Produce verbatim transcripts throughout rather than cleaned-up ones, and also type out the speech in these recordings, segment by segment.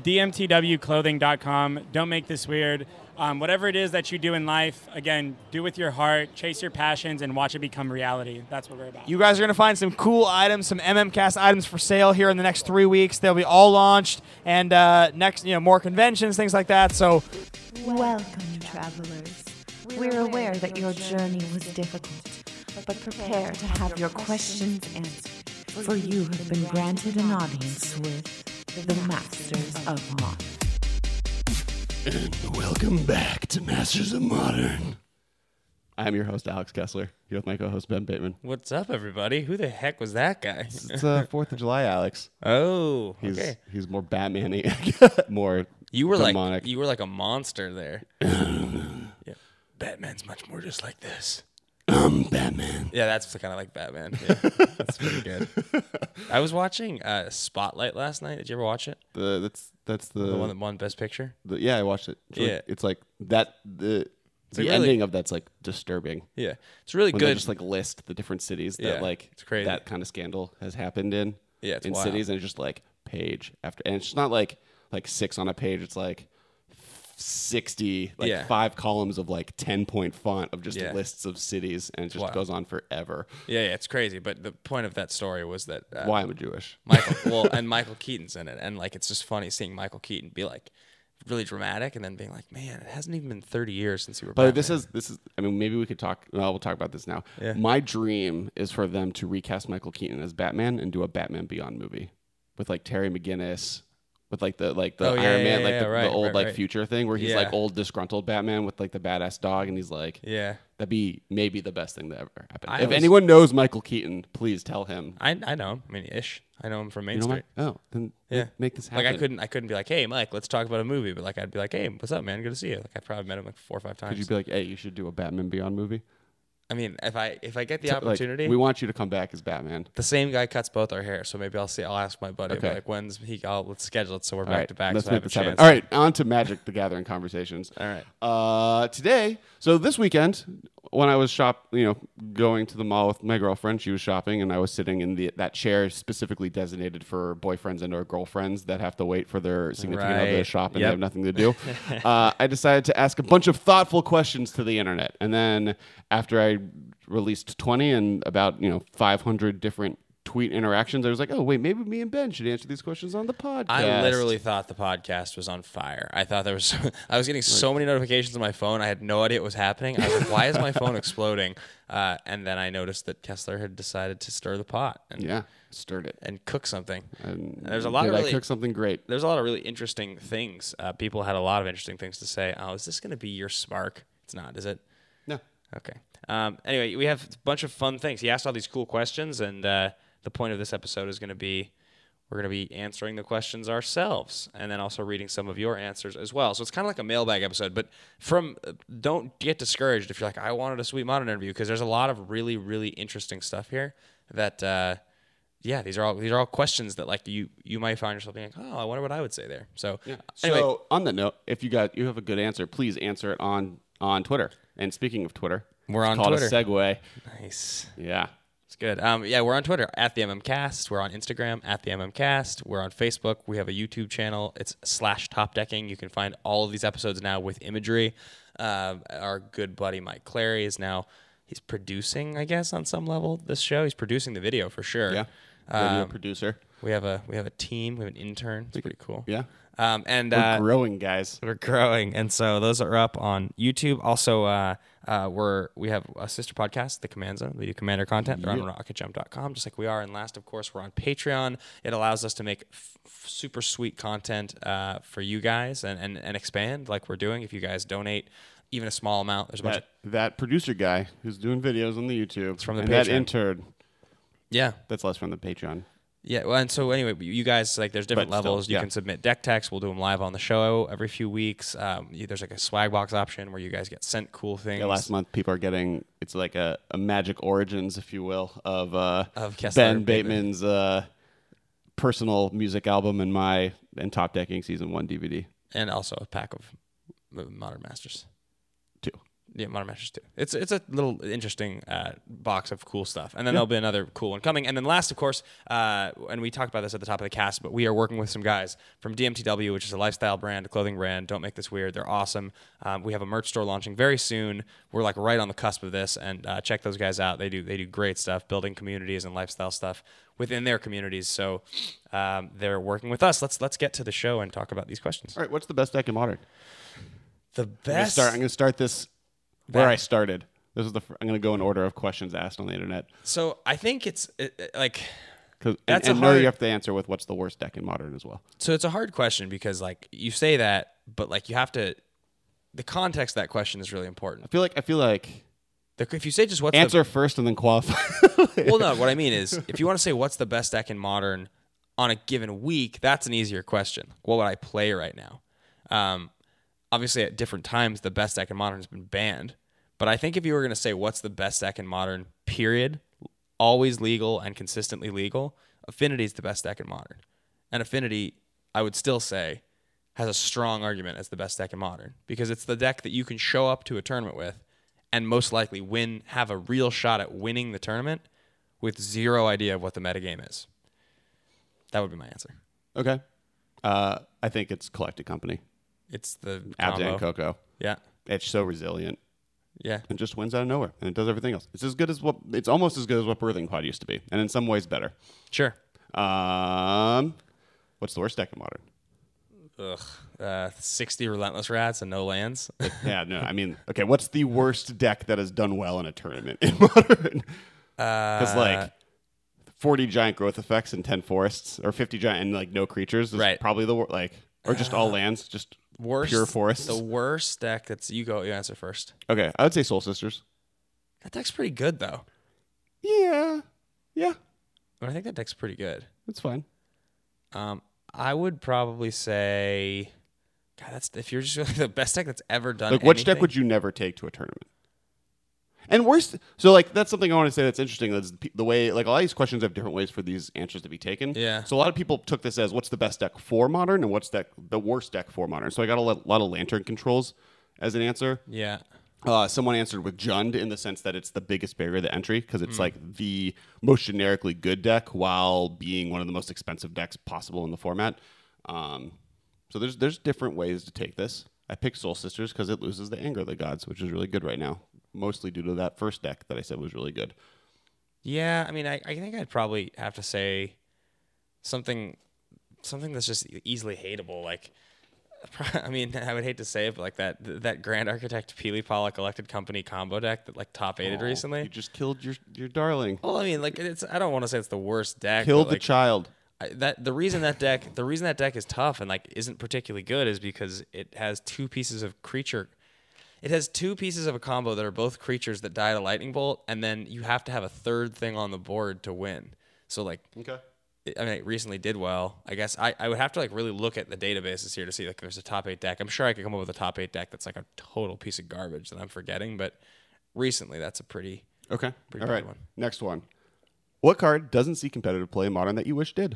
D M T W clothing dot com. Don't make this weird. Um, whatever it is that you do in life, again, do with your heart, chase your passions, and watch it become reality. That's what we're about. You guys are going to find some cool items, some MMCast items for sale here in the next three weeks. They'll be all launched, and uh, next, you know, more conventions, things like that. So, welcome, travelers. We're aware that your journey was difficult, but prepare to have your questions answered, for you have been granted an audience with the Masters of Modern. And welcome back to Masters of Modern. I'm your host, Alex Kessler, here with my co-host, Ben Bateman. What's up, everybody? Who the heck was that guy? It's uh, fourth of July, Alex. Oh, He's okay. he's more Batman-y, more You were demonic. like you were like a monster there. Yeah. Batman's much more just like this. I'm Batman. Yeah, that's kind of like Batman. Yeah, that's pretty good. I was watching uh, Spotlight last night. Did you ever watch it? The that's that's the, The one that won Best Picture. the yeah, I watched it. It's Yeah. like, it's like that the the like ending really- of that's like disturbing. Yeah, it's really When they good. just like list the different cities that Yeah, like it's crazy. that kind of scandal has happened in. Yeah, it's in wild. cities, and it's just like page after, and it's just not like like six on a page. It's like sixty, like Yeah. five columns of like ten point font of just Yeah. lists of cities, and it just Wild. goes on forever. yeah, yeah, it's crazy. But the point of that story was that uh, Why am I Jewish? Michael, well, and Michael Keaton's in it, and like it's just funny seeing Michael Keaton be like really dramatic, and then being like, man, it hasn't even been thirty years since you were. But Batman. this is this is. I mean, maybe we could talk. Well, we'll talk about this now. Yeah. My dream is for them to recast Michael Keaton as Batman and do a Batman Beyond movie with like Terry McGinnis, with like the like the Oh, yeah, Iron yeah, Man, like yeah, the, right, the old right, like right. future thing where he's Yeah. like old disgruntled Batman with like the badass dog, and he's like, Yeah, that'd be maybe the best thing that ever happened. I if was- anyone knows Michael Keaton, please tell him. I I know him. I mean, ish. I know him from Main You know Street. what? Oh, then Yeah, make, make this happen. Like I couldn't, I couldn't be like, "Hey, Mike, let's talk about a movie." But like, I'd be like, "Hey, what's up, man? Good to see you." Like, I probably met him like four or five times. Could you be like, hey, you should do a Batman Beyond movie? I mean, if I if I get the Like, opportunity, we want you to come back as Batman. the same guy cuts both our hair, so maybe I'll see. I'll ask my buddy, Okay. like, when's he? I'll let's schedule it so we're All back right, to back. let's so I make have a this happen. chance. All right, on to Magic the Gathering conversations. All right. Uh, today, so this weekend, when I was shop, you know, going to the mall with my girlfriend, she was shopping, and I was sitting in the that chair specifically designated for boyfriends and or girlfriends that have to wait for their significant other to Right. shop and Yep. they have nothing to do. uh, I decided to ask a bunch of thoughtful questions to the internet, and then after I released twenty and about you know five hundred different tweet interactions, I was like, oh wait, maybe me and Ben should answer these questions on the podcast. I literally thought the podcast was on fire. I thought there was. I was getting so many notifications on my phone. I had no idea what was happening. I was like, "Why is my phone exploding?" Uh, and then I noticed that Kessler had decided to stir the pot and yeah stirred it. and cook something. And there's a lot did of I really- cook something great. There's a lot of really interesting things. Uh, people had a lot of interesting things to say. Oh, is this going to be your spark? It's not, is it? No. Okay. Um, anyway, we have a bunch of fun things. He asked all these cool questions, and uh, the point of this episode is going to be we're going to be answering the questions ourselves, and then also reading some of your answers as well. So it's kind of like a mailbag episode. But from uh, don't get discouraged if you're like, I wanted a Sweet Modern interview, because there's a lot of really, really interesting stuff here. That uh, yeah, these are all these are all questions that like you you might find yourself being like, oh, I wonder what I would say there. So Yeah. anyway, So on that note, if you got you have a good answer, please answer it on on Twitter. And speaking of Twitter, We're it's on called Twitter. a segue. nice. Yeah. It's good. Um, yeah, we're on Twitter at the MMCast. We're on Instagram at the MMCast. We're on Facebook. We have a YouTube channel. It's slash Top Decking. You can find all of these episodes now with imagery. Um, our good buddy Mike Clary is now he's producing, I guess, on some level this show. He's producing the video for sure. Yeah. Radio Um, producer. we have a we have a team. We have an intern. It's pretty cool. Yeah. Um, and We're uh, growing, guys. we're growing, and so those are up on YouTube. Also, uh, uh, we're we have a sister podcast, The Command Zone. We do Commander content. They're on rocket jump dot com, just like we are. And last, of course, we're on Patreon. It allows us to make f- f- super sweet content uh, for you guys and, and and expand like we're doing. If you guys donate even a small amount, there's a bunch. That Of, that producer guy who's doing videos on the YouTube. It's from the and that Patreon. intern. yeah, That's less from the Patreon. Yeah, well, and so anyway, you guys, like, there's different But still, levels. You yeah. can submit deck techs. We'll do them live on the show every few weeks. Um, you- there's like a swag box option where you guys get sent cool things. Yeah, last month people are getting it's like a, a magic origins, if you will, of uh Of Kessler Ben and Bateman. Bateman's uh personal music album and my and Top Decking season one D V D. And also a pack of uh, Modern Masters. Two. Yeah, Modern Masters two. It's it's a little interesting uh, box of cool stuff. And then there'll be another cool one coming. And then last, of course, uh, and we talked about this at the top of the cast, but we are working with some guys from D M T W, which is a lifestyle brand, a clothing brand. Don't Make This Weird. They're awesome. Um, we have a merch store launching very soon. We're like right on the cusp of this, and uh, check those guys out. They do they do great stuff, building communities and lifestyle stuff within their communities. So um, they're working with us. Let's let's get to the show and talk about these questions. All right, what's the best deck in Modern? The I'm gonna best. start, I'm going to start this where That- I started. This is the. fir- I'm going to go in order of questions asked on the internet. So I think it's it, it- like. 'Cause- and That's a and no, hard- you have to answer with what's the worst deck in Modern as well. So it's a hard question because like you say that, but like you have to. The context of that question is really I important. feel like I feel like The, if you say just what's answer first and then qualify. the well, no, what I mean is if you want to say what's the best deck in Modern on a given week, that's an easier question. What would I play right now? Um, obviously, at different times, the best deck in Modern has been banned. But I think if you were going to say what's the best deck in Modern, period, always legal and consistently legal, Affinity is the best deck in Modern. And Affinity, I would still say, has a strong argument as the best deck in Modern because it's the deck that you can show up to a tournament with and most likely win, have a real shot at winning the tournament with zero idea of what the metagame is. That would be my answer. Okay. Uh, I think it's Collected Company. It's the Abzan combo. Coco. Yeah, It's so resilient yeah. and just wins out of nowhere, and it does everything else. It's as good as what. It's almost as good as what Birthing Pod used to be, and in some ways better. Sure. Um, what's the worst deck in Modern? Ugh. Uh, sixty Relentless Rats and no lands. Yeah, no, I mean, okay, what's the worst deck that has done well in a tournament in Modern? Because Uh, like forty giant growth effects and ten forests, or fifty giant and like no creatures is Right. probably the worst. Like, or just all lands, just worst, pure forests. The worst deck that's you go. You answer first. Okay, I would say Soul Sisters. That deck's pretty good though. Yeah, yeah, I think that deck's pretty good. it's fine. Um, I would probably say, God, that's if you're just really the best deck that's ever done. Like, which deck anything- would you never take to a tournament? And worst, so like that's something I want to say that's interesting. That's the the way, like, a lot of these questions have different ways for these answers to be taken. Yeah. So a lot of people took this as what's the best deck for Modern and what's deck the worst deck for Modern. So I got a lot, lot of Lantern controls as an answer. Yeah. Uh, someone answered with Jund in the sense that it's the biggest barrier to entry because Hmm. it's like the most generically good deck while being one of the most expensive decks possible in the format. Um, so there's there's different ways to take this. I picked Soul Sisters because it loses the Anger of the Gods, which is really good right now, mostly due to that first deck that I said was really good. Yeah, I mean, I, I think I'd probably have to say something something that's just easily hateable. Like, I mean, I would hate to say it, but like that that Grand Architect Peely Pollock Elected Company combo deck that like top eighted Oh, recently. You just killed your your darling. Well, I mean, like it's I don't want to say it's the worst deck. Killed but, the like, child. I, that the reason that deck the reason that deck is tough and like isn't particularly good is because it has two pieces of creature. It has two pieces of a combo that are both creatures that die to lightning bolt, and then you have to have a third thing on the board to win. So like, Okay. it, I mean, it recently did well. I guess I, I would have to like really look at the databases here to see like if there's a top eight deck. I'm sure I could come up with a top eight deck that's like a total piece of garbage that I'm forgetting, but recently that's a pretty Okay. Pretty All bad right. one. Next one. What card doesn't see competitive play in Modern that you wish did?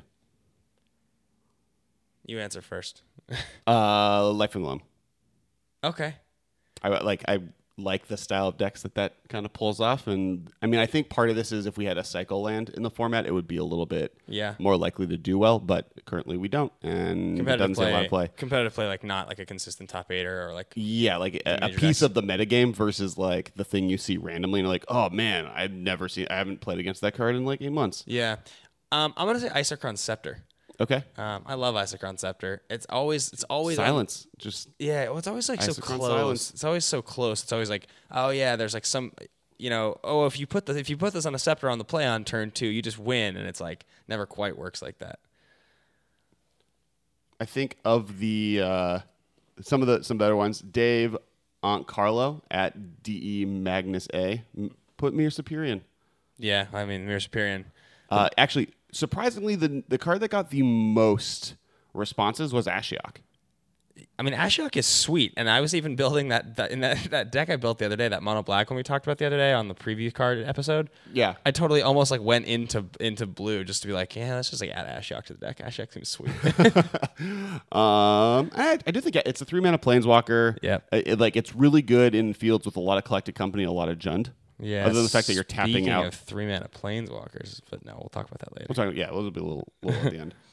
You answer first. Uh, Life and Loam. Okay. I like I like the style of decks that that kind of pulls off, and I mean I think part of this is if we had a cycle land in the format, it would be a little bit Yeah. more likely to do well. But currently we don't, and it Competitive doesn't play, see a lot of play. Competitive play, like not like a consistent top eighter or like Yeah, like a, a Major piece decks. of the metagame versus like the thing you see randomly, and you're like, oh man, I've never seen, I haven't played against that card in like eight months. yeah. Um, I'm gonna say Isochron Scepter. Okay, Um, I love Isochron Scepter. It's always it's always on- silence, just yeah, well, it's always like so Isochron close. silence. It's always so close. It's always like, oh yeah, there's like some, you know, oh if you put the if you put this on a Scepter on the play on turn two, you just win, and it's like never quite works like that. I think of the uh, some of the some better ones. Dave Aunt Carlo at D E Magnus A. M- Put Mir Superior. Yeah, I mean Mirror Superior. Uh, actually, surprisingly, the the card that got the most responses was Ashiok. I mean, Ashiok is sweet, and I was even building that, that in that, that deck I built the other day, that mono black one we talked about the other day on the preview card episode. Yeah. I totally almost like went into into blue just to be like, yeah, let's just like add Ashiok to the deck. Ashiok seems sweet. um, I, I do think it's a three mana planeswalker. Yep. It, it- like it's really good in fields with a lot of collected company, and a lot of Jund. Yeah. Other than the fact that you're tapping speaking out. of three mana planeswalkers, but no, we'll talk about that later. We'll talk. Yeah, we'll be a little, little at the end.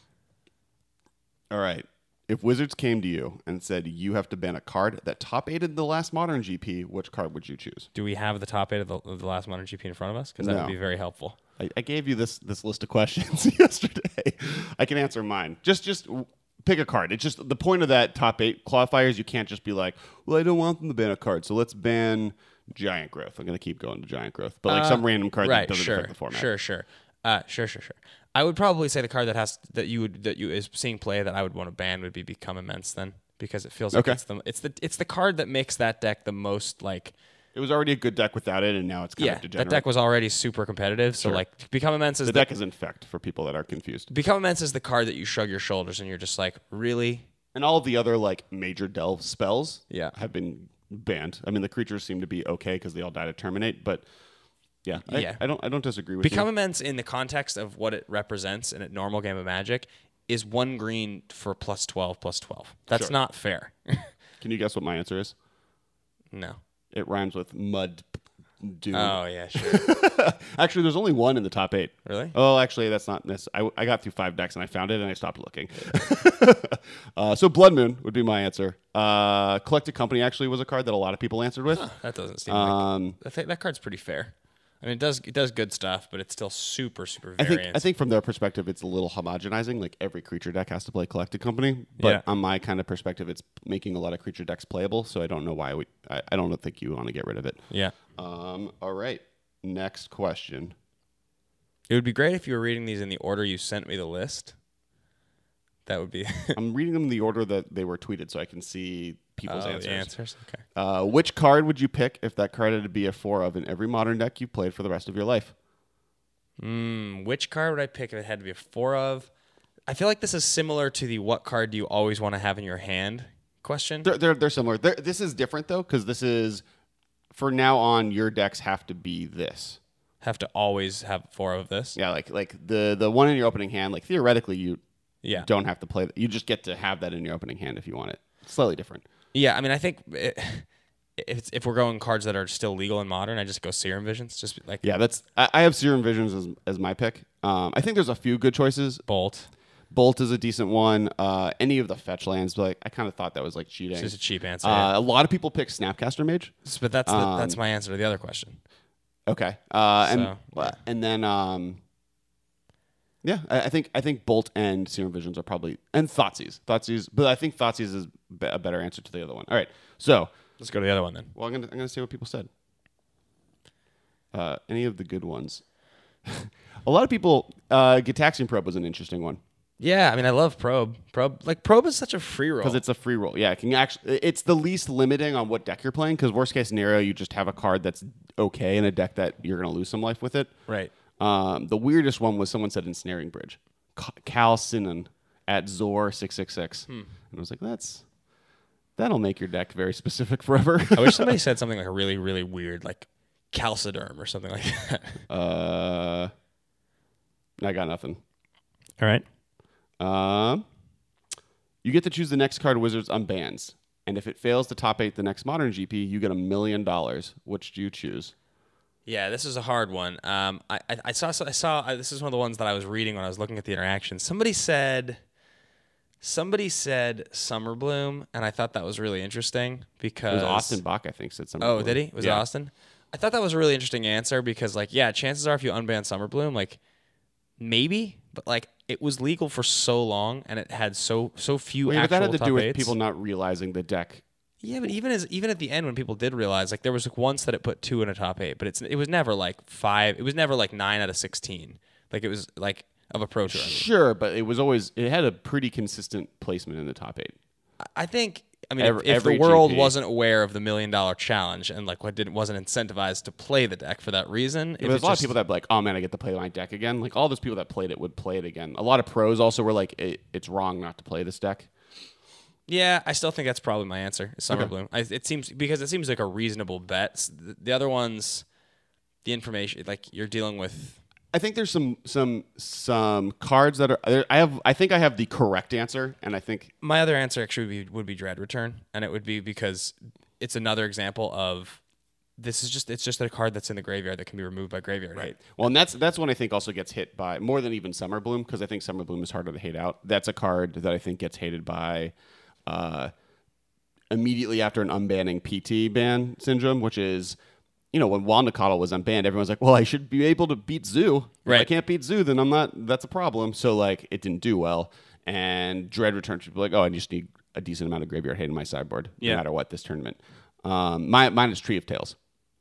All right. If Wizards came to you and said you have to ban a card that top eighted the last Modern G P, which card would you choose? Do we have the top eight of the, of the last Modern G P in front of us? Because that No. would be very helpful. I, I gave you this this list of questions yesterday. I can answer mine. Just just pick a card. It's just the point of that top eight qualifiers. You can't just be like, well, I don't want them to ban a card, so let's ban Giant Growth. I'm going to keep going to Giant Growth, but like Uh, some random card right, that doesn't sure, affect the format. Sure, sure, uh, sure, sure, sure. I would probably say the card that has that you would that you is seeing play that I would want to ban would be Become Immense then, because it feels like Okay. it's the it's the it's the card that makes that deck the most like It was already a good deck without it, and now it's kind yeah of degenerate. that deck was already super competitive. So Sure. like Become Immense is the the, deck is infect for people that are confused. Become Immense is the card that you shrug your shoulders and you're just like, really? And all of the other like major delve spells Yeah. have been banned. I mean, the creatures seem to be okay because they all die to terminate, but yeah, I, Yeah. I don't I don't disagree with Become you. Immense in the context of what it represents in a normal game of Magic is one green for plus twelve plus twelve. That's Sure. not fair. Can you guess what my answer is? No. It rhymes with mud doom. Oh yeah, sure. Actually, there's only one in the top eight. Really? Oh, actually, that's not this. I, I got through five decks and I found it and I stopped looking. uh, so Blood Moon would be my answer. Uh, Collected Company actually was a card that a lot of people answered with. That doesn't seem Um, like I think that card's pretty fair. I mean, it does it does good stuff, but it's still super super I variant. think I think from their perspective, it's a little homogenizing. Like every creature deck has to play Collected Company, but Yeah. on my kind of perspective, it's making a lot of creature decks playable. So I don't know why we. I, I don't think you want to get rid of it. yeah, Um. All right. Next question. it would be great if you were reading these in the order you sent me the list. That would be I'm reading them in the order that they were tweeted, so I can see people's oh, answers. the answers. Okay. Uh, which card would you pick if that card had to be a four of in every modern deck you played for the rest of your life? Mm, which card would I pick if it had to be a four of? I feel like this is similar to the what card do you always want to have in your hand question. They're they're, they're similar. They're, this is different though, because this is for now on. Your decks have to be this. Have to always have four of this. Yeah, like like the the one in your opening hand. Like theoretically, you Yeah. don't have to play that. You just get to have that in your opening hand if you want it. It's slightly different. Yeah, I mean, I think it, if it's, if we're going cards that are still legal in modern, I just go Serum Visions. Just like Yeah, that's. I, I have Serum Visions as as my pick. Um, I think there's a few good choices. Bolt. Bolt is a decent one. Uh, any of the fetch lands, but like, I kind of thought that was like cheating. It's just a cheap answer. Uh, yeah. a lot of people pick Snapcaster Mage. But that's the, um, that's my answer to the other question. Okay. Uh, and So, yeah. and then um, yeah, I, I think I think Bolt and Serum Visions are probably and Thoughtseize, Thoughtseize, but I think Thoughtseize is be- a better answer to the other one. All right. So, Let's go to the other one then. well, I'm gonna I'm gonna say what people said. Uh, any of the good ones. A lot of people. Uh, Gitaxian Probe was an interesting one. Yeah, I mean, I love Probe. Probe, like Probe is such a free roll. Because it's a free roll. Yeah, it can actually it's the least limiting on what deck you're playing. Because worst case scenario, you just have a card that's okay in a deck that you're gonna lose some life with it. right. Um, the weirdest one was someone said Ensnaring Bridge, Ca- Cal Sinan at Zor six six six, and I was like, that's that'll make your deck very specific forever. I wish somebody said something like a really, really weird, like Calciderm or something like that. uh, I got nothing. All right. Um, you get to choose the next card Wizards unbans, and if it fails to top eight the next Modern G P, you get a million dollars. Which do you choose? Yeah, this is a hard one. Um, I, I, I saw, I saw. Uh, this is one of the ones that I was reading when I was looking at the interactions. Somebody said, somebody said Summer Bloom, and I thought that was really interesting because It was Austin Bach, I think, said something. Oh, did he? Was yeah. it Austin? I thought that was a really interesting answer because, like, yeah, chances are if you unban Summer Bloom, like, maybe, but like, it was legal for so long and it had so so few Well, yeah, but actual that had to top do with eights. people not realizing the deck. Yeah, but even as even at the end when people did realize, like, there was like once that it put two in a top eight, but it's it was never like five. It was never like nine out of sixteen. Like it was like of a pro tour. I mean. Sure, but it was always it had a pretty consistent placement in the top eight. I think. I mean, Every- if, if every the world G P. wasn't aware of the million dollar challenge and like what didn't wasn't incentivized to play the deck for that reason, if There's it a lot just- of people that be like, oh man, I get to play my deck again. Like all those people that played it would play it again. A lot of pros also were like, it, it's wrong not to play this deck. Yeah, I still think that's probably my answer. Is Summer Bloom. I, it seems because it seems like a reasonable bet. S- The, the other ones, the information, like you're dealing with. I think there's some some some cards that are. there- I have. I think I have the correct answer, and I think My other answer actually would be, would be Dread Return, and it would be because it's another example of this is just it's just a card that's in the graveyard that can be removed by graveyard hate. well, and that's that's one I think also gets hit by more than even Summer Bloom because I think Summer Bloom is harder to hate out. That's a card that I think gets hated by. Uh, immediately after an unbanning P T ban syndrome, which is, you know, when Wandakotl was unbanned, everyone's like, well, I should be able to beat Zoo. If I Right. can't beat Zoo, then I'm not, that's a problem. So, like, it didn't do well. And Dread Return should be like, oh, I just need a decent amount of graveyard hate in my sideboard, Yeah. no matter what this tournament. Um, my, mine is Tree of Tales.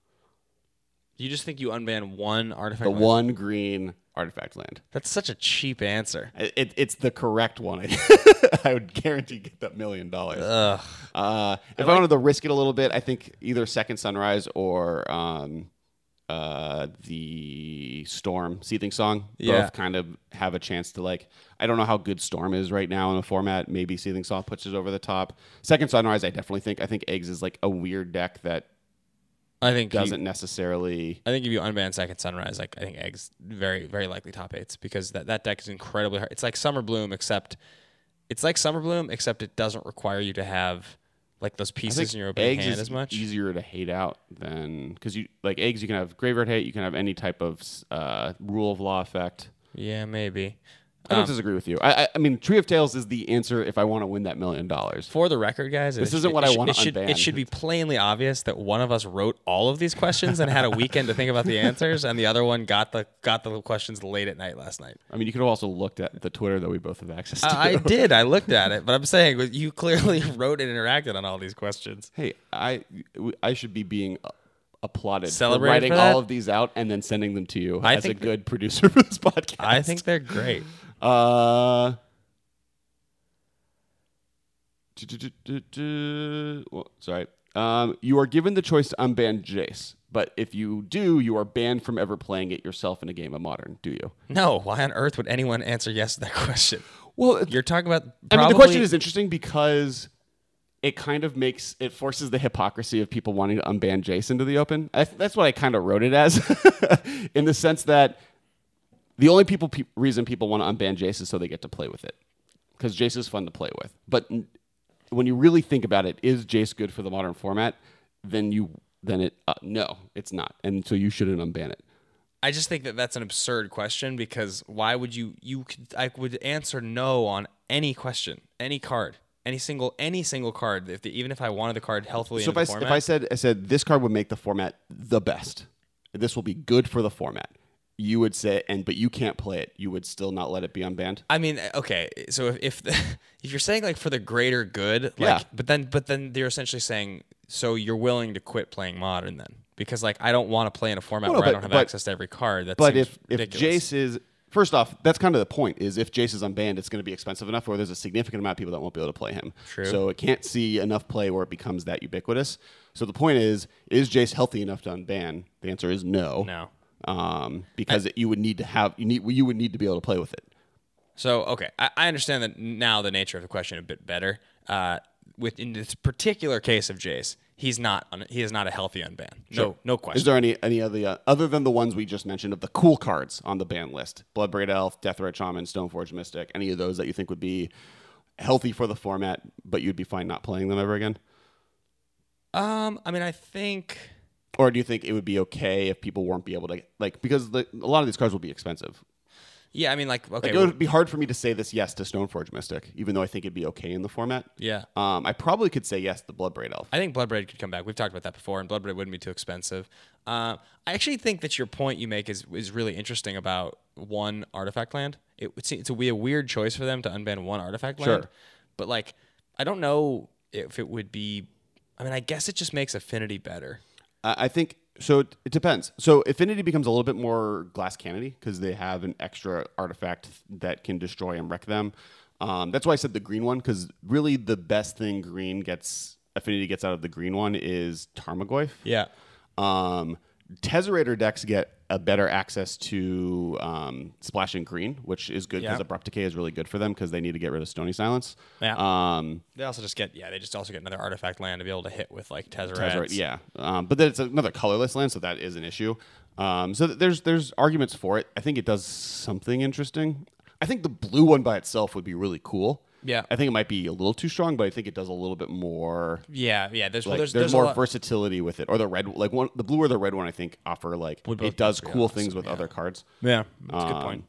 You just think you unban one artifact? The land? one green artifact land. That's such a cheap answer. It, it, it's the correct one. I, I would guarantee get that million dollars. Ugh. Uh, if I, wanted to risk it a little bit, I think either Second Sunrise or um, uh, the Storm Seething Song Yeah. both kind of have a chance to, like, I don't know how good Storm is right now in the format. Maybe Seething Song puts it over the top. Second Sunrise, I definitely think. I think Eggs is like a weird deck that I think you- doesn't necessarily. I think if you unban Second Sunrise, like I think Eggs very very likely top eights because that, that deck is incredibly hard. It's like Summer Bloom except it's like Summer Bloom except it doesn't require you to have like those I pieces think in your opening Eggs hand is as much. easier to hate out than because you like Eggs. You can have graveyard hate. You can have any type of uh, rule of law effect. Yeah, maybe. I don't Um, disagree with you. I, I, I mean, Tree of Tales is the answer if I want to win that million dollars. For the record, guys, This it- isn't it- what it I should- wanna it should, unban. It should be plainly obvious that one of us wrote all of these questions and had a weekend to think about the answers, and the other one got the got the questions late at night last night. I mean, you could have also looked at the Twitter that we both have access to. I I did. I looked at it, but I'm saying you clearly wrote and interacted on all these questions. Hey, I I should be being applauded Celebrated for writing for that? all of these out and then sending them to you I as a think- good producer for this podcast. I think they're great. Uh. du- du- du- du- du- Well, sorry. Um, you are given the choice to unban Jace, but if you do, you are banned from ever playing it yourself in a game of Modern. Do you? No, why on earth would anyone answer yes to that question? Well, You're talking about. I mean, the probably- question is interesting because it kind of makes it forces the hypocrisy of people wanting to unban Jace into the open. I, that's what I kind of wrote it as, in the sense that the only people pe- reason people want to unban Jace is so they get to play with it, because Jace is fun to play with. But n- when you really think about it, is Jace good for the Modern format? Then you then it uh, no, it's not, and so you shouldn't unban it. I just think that that's an absurd question because why would you? You could. I would answer no on any question, any card, any single, any single card. If the, even if I wanted the card healthily So into if the I, s- format. if I said I said this card would make the format the best, this will be good for the format, you would say, and but you can't play it, you would still not let it be unbanned. I mean, okay. So if if, the, if you're saying like for the greater good, like, Yeah. but then but then they're essentially saying so you're willing to quit playing Modern then because like I don't want to play in a format Well, no, where I but- don't have but- access to every card. That But seems if if ridiculous. Jace is first off, that's kind of the point. Is if Jace is unbanned, it's going to be expensive enough where there's a significant amount of people that won't be able to play him. True. So it can't see enough play where it becomes that ubiquitous. So the point is, is Jace healthy enough to unban? The answer is no. No. Um, because it, you would need to have you need you would need to be able to play with it. So okay, I, I understand that now the nature of the question a bit better. Uh, with in this particular case of Jace, he's not un, he is not a healthy unban. No, no question. Is there any any other uh, other than the ones we just mentioned of the cool cards on the ban list? Bloodbraid Elf, Deathrite Shaman, Stoneforge Mystic. Any of those that you think would be healthy for the format, but you'd be fine not playing them ever again? um, I mean, I think. Or do you think it would be okay if people weren't be able to like because the, a lot of these cards will be expensive? Yeah, I mean, like okay, Like, it would be hard for me to say this yes to Stoneforge Mystic, even though I think it'd be okay in the format. yeah. Um, I probably could say yes to Bloodbraid Elf. I think Bloodbraid could come back. We've talked about that before, and Bloodbraid wouldn't be too expensive. Uh, I actually think that your point you make is is really interesting about one artifact land. It would seem to be a weird choice for them to unban one artifact land. Sure. But like, I don't know if it would be. I mean, I guess it just makes Affinity better. I I think so. It, it depends. So Affinity becomes a little bit more glass cannony because they have an extra artifact that can destroy and wreck them. Um, that's why I said the green one because really the best thing green gets Affinity gets out of the green one is Tarmogoyf. Yeah. Um, Tezzerator decks get a better access to um, Splashing Green, which is good because Yeah. Abrupt Decay is really good for them because they need to get rid of Stony Silence. Yeah. Um, They also just get yeah. They just also get another artifact land to be able to hit with like Tezzeret. Tezzeret, yeah. Um, but then it's another colorless land, so that is an issue. Um, so th- there's there's arguments for it. I think it does something interesting. I think the blue one by itself would be really cool. Yeah. I think it might be a little too strong, but I think it does a little bit more. Yeah, yeah. There's Like, there's, there's, there's a more lot- versatility with it, or the red, like one, the blue or the red one. I think offer like Would both it does be pretty cool awesome, things with yeah. other cards. Yeah, that's a good point.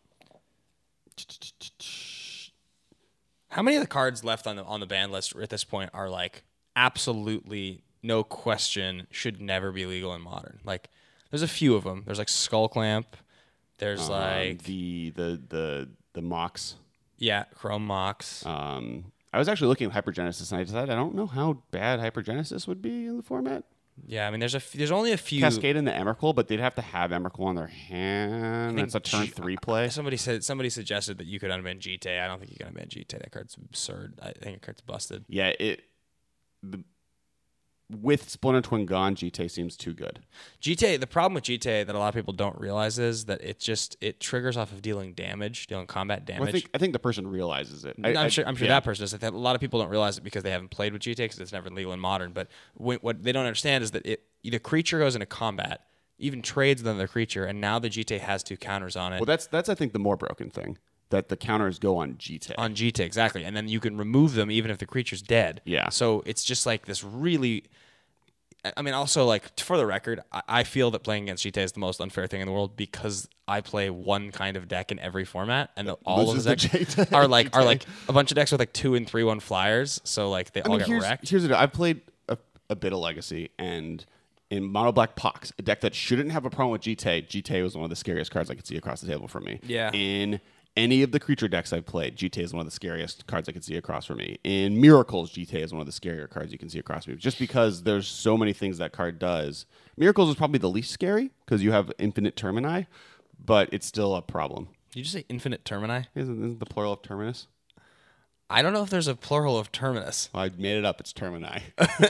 Um, How many of the cards left on the on the ban list at this point are like absolutely no question should never be legal in Modern? Like, there's a few of them. There's like Skull Clamp. There's um, like the the the the Mox. yeah, Chrome Mox. Um, I was actually looking at Hypergenesis, and I decided I don't know how bad Hypergenesis would be in the format. yeah, I mean, there's a f- there's only a few. Cascade and the Emrakul, but they'd have to have Emrakul on their hand. think It's a turn G- three play. Somebody said somebody suggested that you could unban G T A. I don't think you can unban G T A. That card's absurd. I think that card's busted. Yeah, it. The, with Splinter Twin gone, G T A seems too good. G T A. The problem with G T A that a lot of people don't realize is that it just it triggers off of dealing damage, dealing combat damage. Well, I think I think the person realizes it. I, I'm I- sure. I'm sure yeah. that person does. I think a lot of people don't realize it because they haven't played with G T A because it's never legal in Modern. But when, what they don't understand is that it the creature goes into combat, even trades with another creature, and now the G T A has two counters on it. Well, that's that's I think the more broken thing that the counters go on G T A. On G T A, exactly, and then you can remove them even if the creature's dead. Yeah. So it's just like this really. I mean, also like for the record, I- I feel that playing against G T A is the most unfair thing in the world because I play one kind of deck in every format, and the, all of loses the the decks G T A. are like are like a bunch of decks with like two and three one flyers. So like they I all mean, get here's, wrecked. here's the deal. I've played a, a bit of Legacy, and in Mono Black Pox, a deck that shouldn't have a problem with G T A, G T A was one of the scariest cards I could see across the table for me. Yeah. In any of the creature decks I've played, G T A is one of the scariest cards I could see across from me. In Miracles, G T A is one of the scarier cards you can see across from me, just because there's so many things that card does. Miracles is probably the least scary because you have infinite Termini, but it's still a problem. Did you just say infinite termini? Isn't, isn't the plural of Terminus? I don't know if there's a plural of terminus. Well, I made it up. It's Termini.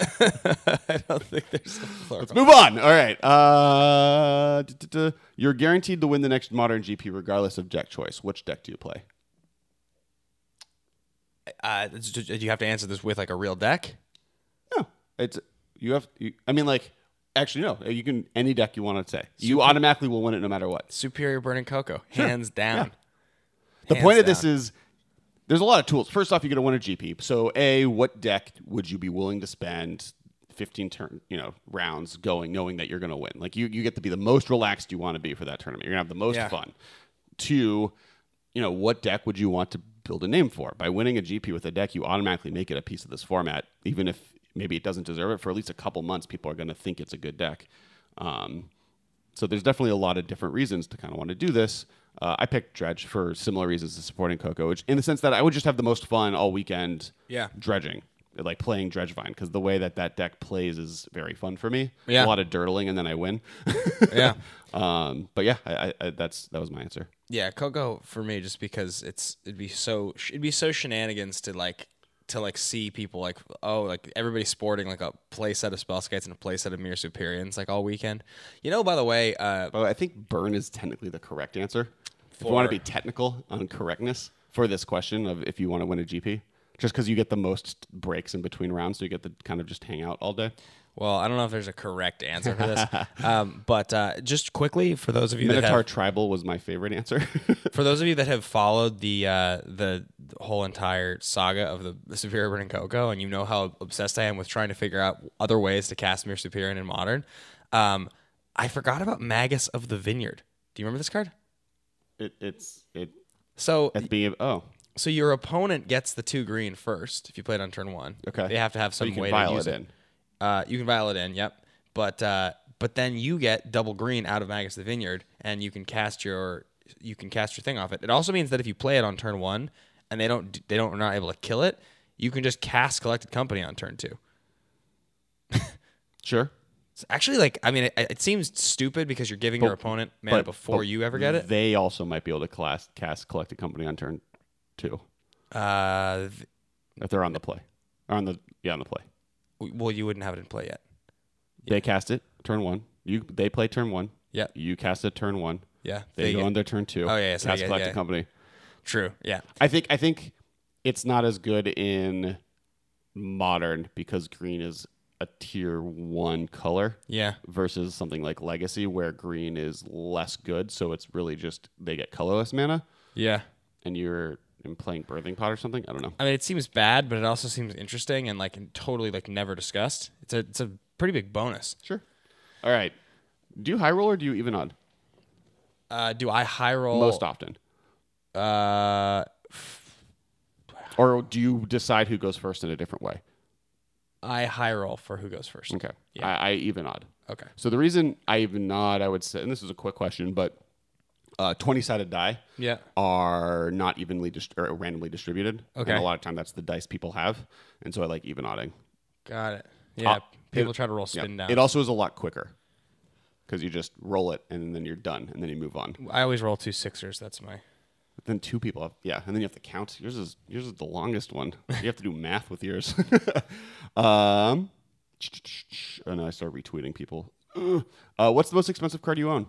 I don't think there's a plural. Let's move on. All right. Uh, duh, duh, duh. You're guaranteed to win the next Modern G P regardless of deck choice. Which deck do you play? Uh, it's just- you have to answer this with like a real deck. No. It's you have. You, I mean, like, actually, no. You can any deck you want to say. You automatically will win it no matter what. Superior Burning Cocoa, hands down. The Hands point of this down. is there's a lot of tools. First off, you're going to win a G P. So, A, what deck would you be willing to spend fifteen turn, you know, rounds going knowing that you're going to win? Like you you get to be the most relaxed you want to be for that tournament. You're going to have the most Yeah. fun. Two, you know, what deck would you want to build a name for? By winning a G P with a deck, you automatically make it a piece of this format, even if maybe it doesn't deserve it. For at least a couple months, people are going to think it's a good deck. Um, so there's definitely a lot of different reasons to kind of want to do this. Uh, I picked Dredge for similar reasons to supporting Coco, which in the sense that I would just have the most fun all weekend Yeah. dredging, like playing Dredgevine, because the way that that deck plays is very fun for me. Yeah. A lot of dirtling, and then I win. Yeah. Um, but yeah, I, I, I, that's that was my answer. Yeah, Coco for me just because it's it'd be so it'd be so shenanigans to like to like see people like oh like everybody sporting like a play set of Spellskites and a play set of Mere Superiors like all weekend. You know, by the way, uh, But I think burn is technically the correct answer. If you want to For- be technical on correctness for this question of if you want to win a G P, just because you get the most breaks in between rounds, so you get to kind of just hang out all day. well, I don't know if there's a correct answer for this, um, but uh, just quickly for those of you that Minotaur have, Tribal was my favorite answer. for those of you that have followed the uh, the whole entire saga of the, the Superior Burning Coco, and you know how obsessed I am with trying to figure out other ways to cast Mere Superior in Modern, um, I forgot about Magus of the Vineyard. Do you remember this card? it, it's it So at the beginning. Of, oh, So your opponent gets the two green first if you play it on turn one. Okay. They have to have So some you can way vial to use it it. in. Uh, you can vial it in, yep. But uh, but then you get double green out of Magus the Vineyard, and you can cast your you can cast your thing off it. It also means that if you play it on turn one and they don't they don't are not able to kill it, you can just cast Collected Company on turn two. sure. It's actually like I mean it, it seems stupid because you're giving your opponent mana But- before but you ever get it. They also might be able to class, cast Collected Company on turn two Uh, th- if they're on the play. Or on the yeah on the play. well, you wouldn't have it in play yet. They cast it turn one. You they play turn one. Yeah. You cast it turn one. Yeah. They, go get- on their turn two. Oh, yeah, so Cast yeah, collecting yeah. company. True. Yeah. I think I think it's not as good in modern because green is a tier one color. Yeah. Versus something like Legacy where green is less good, so it's really just they get colorless mana, Yeah. and you're in playing Birthing Pot or something. I don't know. I mean, it seems bad, but it also seems interesting and like totally like never discussed. It's a it's a pretty big bonus. Sure. All right. Do you high roll or do you even odd Uh, do I high roll most often, Uh, or do you decide who goes first in a different way? I high roll for who goes first. Okay. Yeah. I, I even odd. Okay. So the reason I even odd, I would say, and this is a quick question, but uh, twenty-sided die Yeah. are not evenly dist- or randomly distributed. Okay. And a lot of time that's the dice people have, and so I like even odding. Got it. Yeah. Uh, people it- try to roll Yeah. spin down. It also is a lot quicker because you just roll it and then you're done, and then you move on. I always roll two sixers. That's my. But then two people have, yeah, and then you have to count. Yours is yours is the longest one. You have to do math with yours. um, oh no, I start retweeting people. Ugh. Uh, what's the most expensive card you own?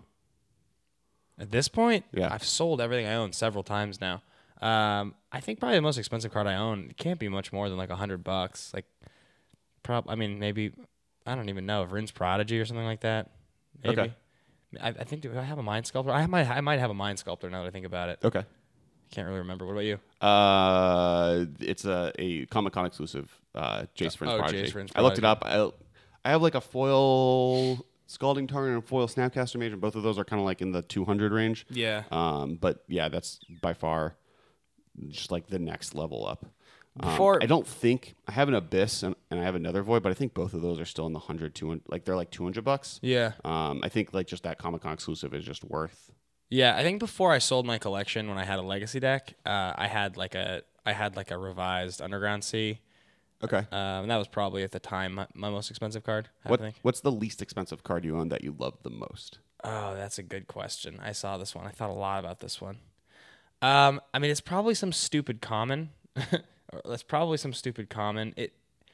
At this point, Yeah. I've sold everything I own several times now. Um, I think probably the most expensive card I own it can't be much more than like a hundred bucks. Like, prob. I mean, maybe I don't even know if Rin's Prodigy or something like that. Maybe. Okay. I, I think do I have a Mind Sculptor? I might. I might have a Mind Sculptor now that I think about it. Okay. Can't really remember. What about you? Uh, it's a, a Comic Con exclusive. Uh, Jace Vryn's oh, Prodigy. Jace Vryn's I looked it Prodigy. up. I I have like a foil Scalding Tarn and a foil Snapcaster Mage, and both of those are kind of like in the two hundred range. Yeah. Um, but yeah, that's by far just like the next level up. Um, Before- I don't think I have an Abyss and, and I have another Void, but I think both of those are still in the one hundred, two hundred, like they're like two hundred bucks. Yeah. Um, I think like just that Comic Con exclusive is just worth. Yeah, I think before I sold my collection, when I had a Legacy deck, uh, I had like a I had like a revised Underground Sea, Okay. um, and that was probably at the time my, my most expensive card. I What think. what's the least expensive card you own that you love the most? Oh, that's a good question. I saw this one. I thought a lot about this one. Um, I mean, it's probably some stupid common. Or That's probably some stupid common. It.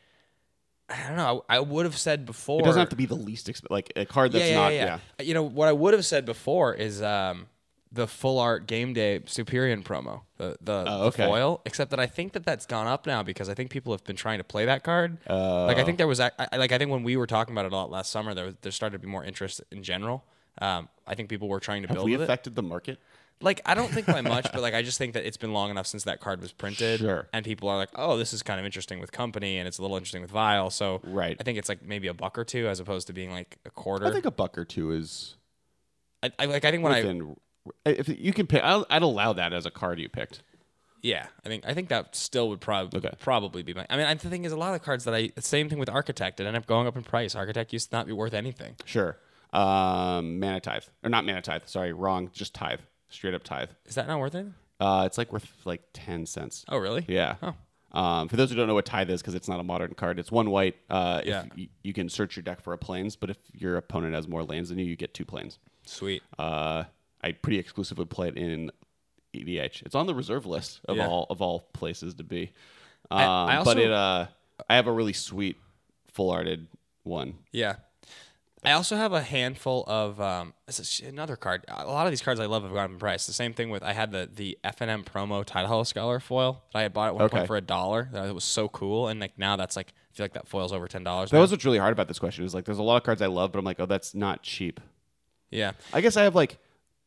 I don't know. I, I would have said before. It doesn't have to be the least expensive, like a card that's yeah, yeah, not. yeah, yeah. You know what I would have said before is um, the full art game day Superior promo, the the, Oh, the okay. foil. Except that I think that that's gone up now because I think people have been trying to play that card. Like I think there was, I, I- like I think when we were talking about it a lot last summer, there was, there started to be more interest in general. Um, I think people were trying to Have build we with it. affected the market? Like I don't think by much, but like I just think that it's been long enough since that card was printed, Sure. and people are like, "Oh, this is kind of interesting with Company, and it's a little interesting with Vial." So Right. I think it's like maybe a buck or two as opposed to being like a quarter. I think a buck or two is I, I like I think when I within. If you can pick, I'll, I'd allow that as a card you picked. yeah, I think I think that still would probably Okay. probably be my. I mean, I- the thing is, a lot of the cards that I same thing with Architect. It ended up going up in price. Architect used to not be worth anything. Sure. Um, Mana Tithe or not Mana Tithe? Sorry, wrong. Just Tithe. Straight up Tithe. Is that not worth it? Uh, it's like worth like ten cents. Oh, really? Yeah. Oh. Um, for those who don't know what Tithe is, because it's not a modern card, it's one white. Uh, Yeah. If y- you can search your deck for a plains, but if your opponent has more lands than you, you get two plains. Sweet. Uh, I pretty exclusively play it in E D H. It's on the reserve list of Yeah. all of all places to be. Um, I- I but also- it, uh, I have a really sweet full arted one. Yeah. I also have a handful of um, this is another card. A lot of these cards I love have gone up in price. The same thing with I had the the F N M promo Tidal Hollow Scholar foil that I had bought at one Okay. point for a dollar. That was so cool, and like now that's like I feel like that foil's over ten dollars. That was what's really hard about this question. Is like there's a lot of cards I love, but I'm like, oh, that's not cheap. Yeah, I guess I have like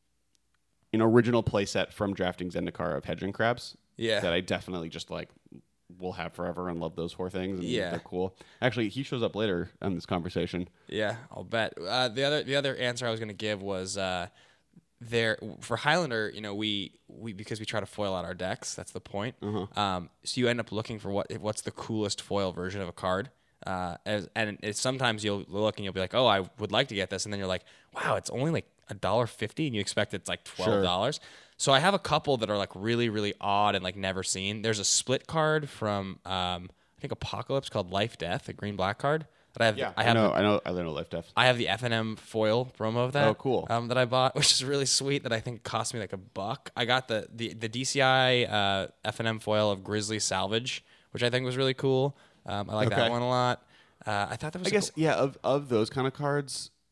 an original playset from drafting Zendikar of Hedging Crabs. Yeah. That I definitely just like will have forever and love those four things. And Yeah. they're cool. Actually, he shows up later in this conversation. yeah, I'll bet. Uh, the other the other answer I was gonna give was uh, there for Highlander. You know, we we because we try to foil out our decks. That's the point. Um, so you end up looking for what what's the coolest foil version of a card. Uh, as, and it's sometimes you'll look and you'll be like, oh, I would like to get this, and then you're like, wow, it's only like a dollar fifty, and you expect it's like twelve dollars. So I have a couple that are like really, really odd and like never seen. There's a split card from um, I think Apocalypse called Life Death, a green black card that I have. I I have. know, the- I know, I know Life Death. I have the F N M foil promo of that. Oh, cool. Um, that I bought, which is really sweet. That I think cost me like a buck. I got the the, the D C I uh, F N M foil of Grizzly Salvage, which I think was really cool. Um, I like Okay. that one a lot. Uh, I thought that was. I a guess cool- yeah. Of of those kind of cards,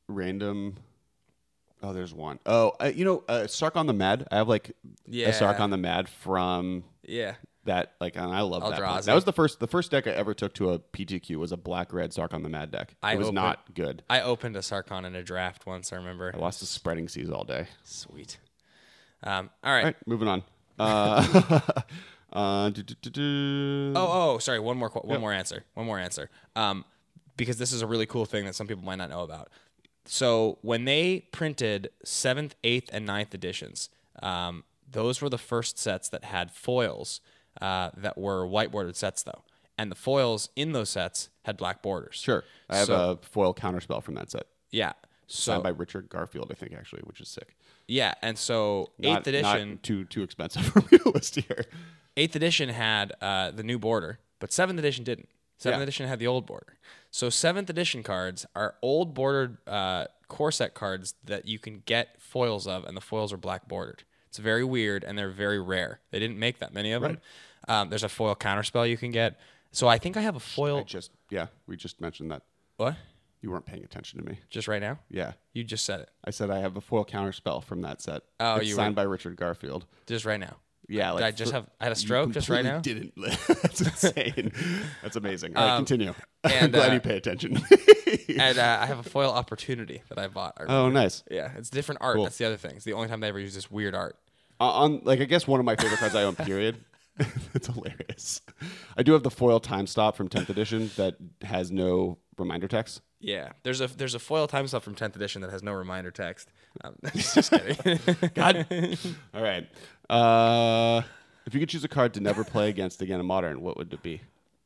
random. Oh, there's one. Oh, uh, you know, uh, Sark on the Mad. I have like Yeah. a Sark on the Mad from Yeah. that. Like, and I love that. Eldrazi. That was the first. The first deck I ever took to a P T Q was a black red Sark on the Mad deck. I it was opened- not good. I opened a Sarkon in a draft once. I remember. I lost to Spreading Seas all day. Sweet. Um, all right. All right, moving on. Uh, uh, do, do, do, do. Oh, oh, sorry. One more, qu- one more answer. One more answer. Um, because this is a really cool thing that some people might not know about. So when they printed seventh, eighth, and ninth editions, um, those were the first sets that had foils uh, that were white-bordered sets, though. And the foils in those sets had black borders. Sure. I have So- a foil counterspell from that set. Yeah. So Signed by Richard Garfield, I think, actually, which is sick. yeah, and so Not- eighth edition, Not too too expensive for me to list here. eighth edition had uh, the new border, but seventh edition didn't. Seventh Yeah. edition had the old border. So seventh edition cards are old bordered uh, core set cards that you can get foils of, and the foils are black bordered. It's very weird, and they're very rare. They didn't make that many of them. Um, there's a foil counterspell you can get. So I think I have a foil. I just yeah, we just mentioned that. What? You weren't paying attention to me. Just right now? Yeah. You just said it. I said I have a foil counterspell from that set. Oh, it's you signed were- by Richard Garfield. Just right now. Yeah, Did like I just for- have I had a you stroke just right now? completely Didn't. That's insane. That's amazing. All right, Um, continue. I'm and, glad uh, you pay attention. And uh, I have a foil opportunity that I bought. I oh, nice. Yeah, it's different art. Cool. That's the other thing. It's the only time they ever use this weird art. Uh, on like I guess one of my favorite cards I own. Period. It's hilarious. I do have the foil time stop from tenth edition that has no reminder text. Yeah, there's a there's a foil time stop from tenth edition that has no reminder text. Um, just kidding. God. All right. Uh, if you could choose a card to never play against again in Modern, what would it be?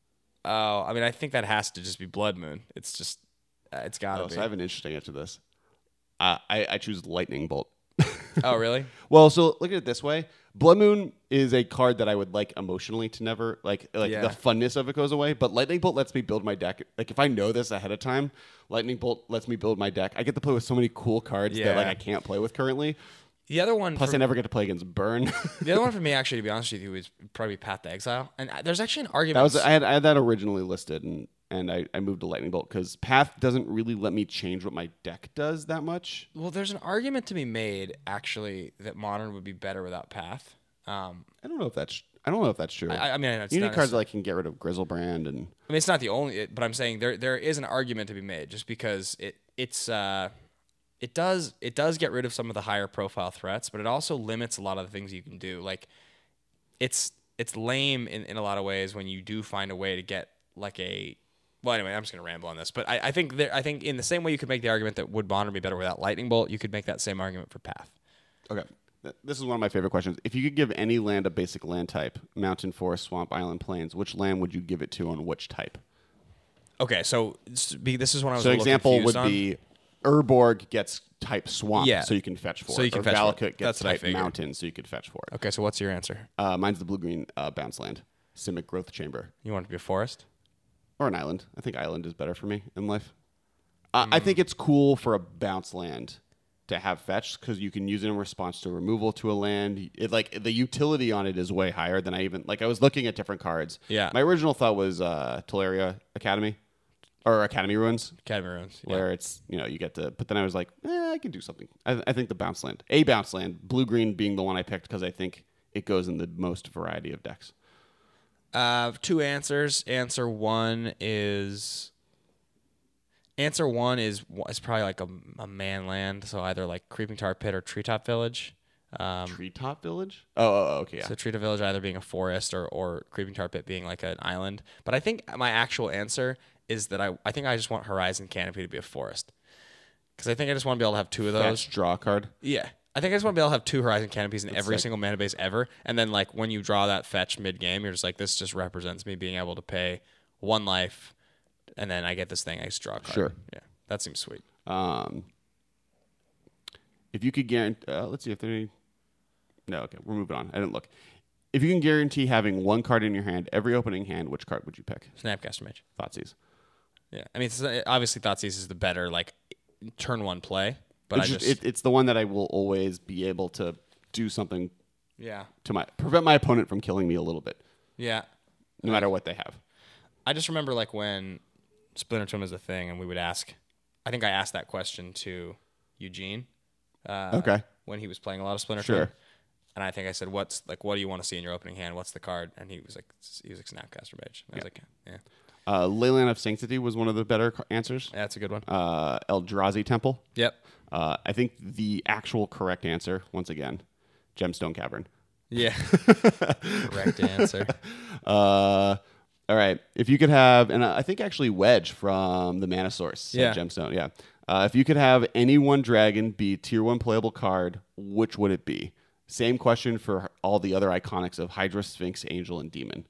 Oh, I mean, I think that has to just be Blood Moon. It's just, uh, it's gotta Oh, be. so I have an interesting answer to this. Uh, I I choose Lightning Bolt. Oh, really? Well, so look at it this way: Blood Moon is a card that I would like emotionally to never like. Like Yeah. the funness of it goes away, but Lightning Bolt lets me build my deck. Like if I know this ahead of time, Lightning Bolt lets me build my deck. I get to play with so many cool cards that like Yeah. I can't play with currently. The other one, Plus, for, I never get to play against Burn. the other one for me, actually, to be honest with you, is probably Path to Exile. And uh, there's actually an argument. that was I had I had that originally listed, and and I, I moved to Lightning Bolt because Path doesn't really let me change what my deck does that much. Well, there's an argument to be made, actually, that Modern would be better without Path. Um, I don't know if that's I don't know if that's true. I, I mean, it's you need not cards that like, can get rid of Grizzlebrand and I mean, it's not the only, it, but I'm saying there there is an argument to be made, just because it it's uh, it does it does get rid of some of the higher profile threats, but it also limits a lot of the things you can do. Like, it's it's lame in, in a lot of ways when you do find a way to get like a. Well, anyway, I'm just gonna ramble on this, but I, I think there, I think in the same way you could make the argument that would Modern be better without Lightning Bolt, you could make that same argument for Path. Okay. Th- This is one of my favorite questions. If you could give any land a basic land type, mountain, forest, swamp, island, plains, which land would you give it to on which type? Okay, so this be- this is when I was So a an little example confused would on. be Urborg gets type swamp, Yeah. so you can fetch for So it. you can or fetch for it. Valakut That's gets what I type figured. mountain, so you could fetch for it. Okay, so what's your answer? Uh, mine's the blue-green uh, bounce land, Simic Growth Chamber. You want it to be a forest? Or an island. I think island is better for me in life. Uh, I Hmm. think it's cool for a bounce land to have fetch because you can use it in response to removal to a land. It like the utility on it is way higher than I even like. I was looking at different cards. Yeah. My original thought was uh, Teleria Academy or Academy Ruins, Academy Ruins. Yeah. where it's you know you get to. But then I was like, eh, I can do something. I, I think the bounce land, a bounce land, blue green being the one I picked because I think it goes in the most variety of decks. Uh, two answers. Answer one is. Answer one is is probably like a, a man land, so either like Creeping Tar Pit or Treetop Village. Um, Treetop Village. Oh, oh, oh, okay, yeah. So Treetop Village either being a forest or, or Creeping Tar Pit being like an island. But I think my actual answer is that I I think I just want Horizon Canopy to be a forest, because I think I just want to be able to have two of those. Fetch draw card. Yeah. I think I just want to be able to have two Horizon Canopies in every sick. single mana base ever. And then, like, when you draw that fetch mid-game, you're just like, this just represents me being able to pay one life, and then I get this thing, I just draw a card. Sure. Yeah. That seems sweet. Um, if you could guarantee, uh, let's see if there any. No, okay, we're moving on. I didn't look. If you can guarantee having one card in your hand every opening hand, which card would you pick? Snapcaster Mage. Thoughtseize. Yeah. I mean, it's, uh, obviously, Thoughtseize is the better, like, turn one play. But It's, I just, just. it, it's the one that I will always be able to do something yeah. to my prevent my opponent from killing me a little bit, Yeah. no matter what they have. I just remember, like, when Splinter Twin was a thing, and we would ask I think I asked that question to Eugene. Uh, Okay. When he was playing a lot of Splinter Sure. Cell. And I think I said, "What's like? What do you want to see in your opening hand? What's the card?" And he was like, "He was like Snapcaster Mage." And I was like, "Yeah, Uh, Leyline of Sanctity was one of the better ca- answers. that's a good one." Uh, Eldrazi Temple. Yep. Uh, I think the actual correct answer, once again, Gemstone Cavern. Yeah. Correct answer. Uh, all right. If you could have, and I think actually Wedge from the Mana Source said Yeah. Gemstone. Yeah. Uh, if you could have any one dragon be tier one playable card, which would it be? Same question for all the other iconics of Hydra, Sphinx, Angel, and Demon.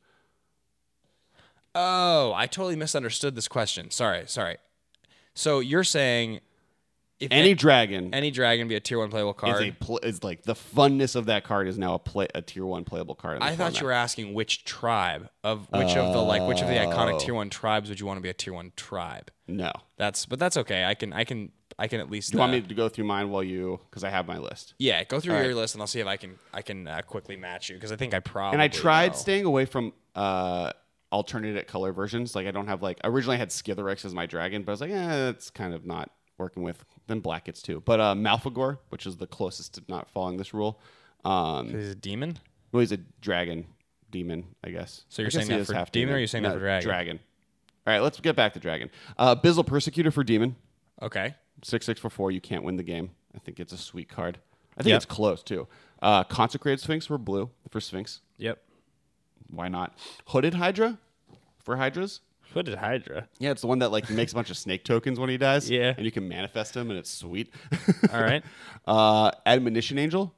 Oh, I totally misunderstood this question. Sorry, sorry. So you're saying if Any a- dragon any dragon be a tier one playable is card? a pl- is like the funness of that card is now a play a tier one playable card. in the I thought format. you were asking which tribe of which of the like which of the iconic Oh. tier one tribes would you want to be a tier one tribe? No. That's but that's okay. I can I can I can at least Do you want uh, me to go through mine while you? Because I have my list. yeah go through All your right. list and I'll see if I can I can uh, quickly match you because I think I probably And I tried know. staying away from uh, alternate color versions. Like I don't have like originally I had Skithiryx as my dragon, but I was like, eh, that's kind of not working with. Then black gets two, but uh, Malfagor, which is the closest to not following this rule. Um, Is it a demon? well, he's a dragon demon, I guess. So you're I guess saying he that is for half demon or you're saying that for dragon? Dragon. All right, let's get back to dragon. Uh, Bizzle Persecutor for demon. Okay. Six six for four. You can't win the game. I think it's a sweet card. I think Yep. it's close too. Uh, Consecrated Sphinx for blue for Sphinx. Yep. Why not? Hooded Hydra for Hydras. Hooded Hydra. Yeah, it's the one that like makes a bunch of snake tokens when he dies. Yeah. and you can manifest him, and it's sweet. All right. uh, Admonition Angel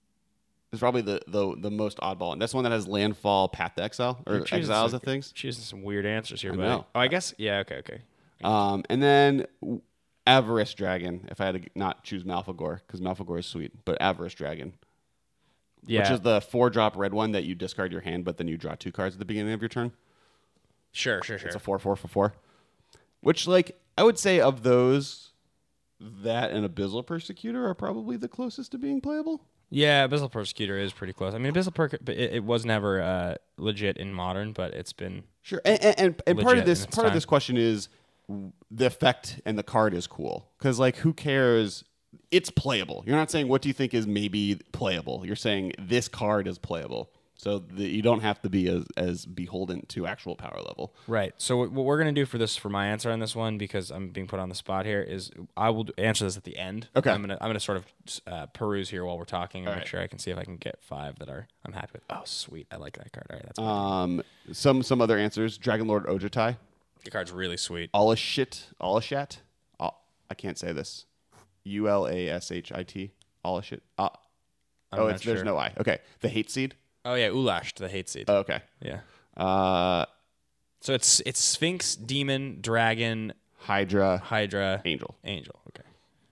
is probably the, the the most oddball, and that's the one that has landfall, path to exile, or You're choosing exiles some- of things. Choosing some weird answers here, I buddy. know. Oh, I guess. Yeah. Okay. Okay. Um, and then Avarice Dragon. If I had to not choose Malfagor, because Malfagor is sweet, but Avarice Dragon, Yeah. which is the four drop red one that you discard your hand, but then you draw two cards at the beginning of your turn. sure. Sure. Sure. It's a four four for four. Which, like, I would say of those, that and Abyssal Persecutor are probably the closest to being playable. Yeah, Abyssal Persecutor is pretty close. I mean, Abyssal Persecutor, it, it was never uh, legit in Modern, but it's been. Sure, and and, and, and part of Legit this in its part of time. this question is the effect and the card is cool because like who cares? It's playable. You're not saying what do you think is maybe playable. You're saying this card is playable, so the, you don't have to be as as beholden to actual power level. Right. So what what we're gonna do for this, for my answer on this one, because I'm being put on the spot here, is I will do- answer this at the end. Okay. I'm gonna I'm gonna sort of uh, peruse here while we're talking and All make right. sure I can see if I can get five that are I'm happy with. Oh, sweet. I like that card. All right, that's Um, some some other answers: Dragon Lord Ojutai, the card's really sweet. Alashit, Alashat. Al- I can't say this. U L A S H I T. Alashit. Uh, I'm oh, not it's, there's sure. no I. Okay, the Hate Seed. Oh yeah, Ulash, the hate seed. Oh, okay. yeah. Uh, So it's it's Sphinx, Demon, Dragon, Hydra, Hydra, Angel. Angel. Okay.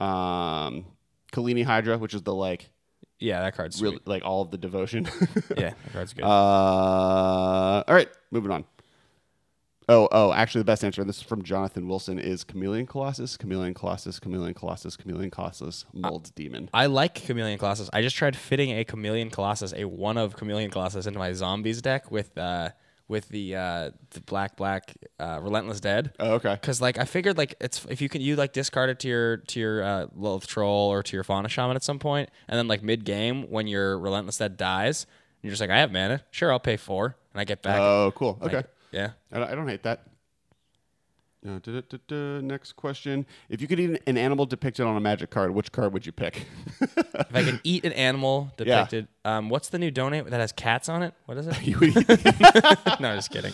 Um, Kalini Hydra, which is the like Yeah, that card's sweet. really like all of the devotion. Yeah, that card's good. uh, all right, moving on. Oh, oh, actually, the best answer, and this is from Jonathan Wilson, is Chameleon Colossus, Chameleon Colossus, Chameleon Colossus, Chameleon Colossus, Mold Demon. I like Chameleon Colossus. I just tried fitting a Chameleon Colossus, a one of Chameleon Colossus, into my zombies deck with uh with the uh the black black uh, Relentless Dead. Oh, okay. Cause like I figured like it's if you can you like discard it to your to your uh, Lilith Troll or to your Fauna Shaman at some point, and then like mid game when your Relentless Dead dies, you're just like I have mana, sure I'll pay four, and I get back. Oh, cool. like, Okay. Yeah. I don't, I don't hate that. Uh, da, da, da, da. Next question. If you could eat an animal depicted on a magic card, which card would you pick? If I can eat an animal depicted, um, what's the new donate that has cats on it? What is it? You would eat- No, just kidding.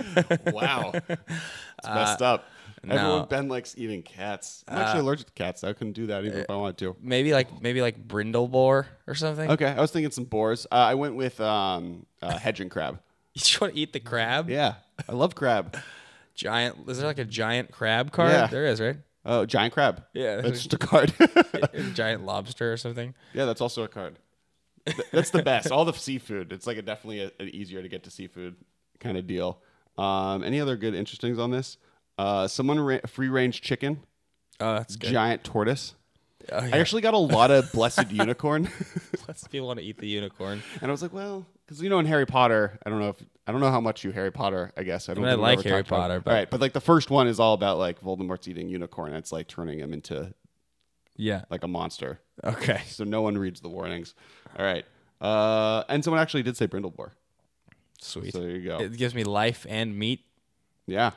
wow. It's messed up. no. Everyone, Ben likes eating cats. I'm actually allergic to cats. I couldn't do that even if I wanted to. Maybe like maybe like Brindleboar or something. Okay, I was thinking some boars. Uh, I went with um, uh, hedging crab. You just want to eat the crab? Yeah, I love crab. Giant. Is there like a giant crab card? Yeah. There is, right? Oh, giant crab. Yeah. That's just a card. A giant lobster or something. Yeah, that's also a card. Th- That's the best. All the seafood. It's like a definitely a, an easier to get to seafood kind of deal. Um, any other good interestings on this? Uh, someone ra- free range chicken, Oh, that's good. giant tortoise. Oh, I yeah. actually got a lot of blessed unicorn, Lots of people want to eat the unicorn. and I was like, well, because you know in Harry Potter, I don't know if I don't know how much you Harry Potter. I guess I don't. I mean, I think we like ever Harry talked about- Potter, but- all right, but like the first one is all about like Voldemort's eating unicorn. And it's like turning him into Yeah. like a monster. Okay. So no one reads the warnings. All right, uh, and someone actually did say Brindlebore. Sweet. So there you go. It gives me life and meat. Yeah.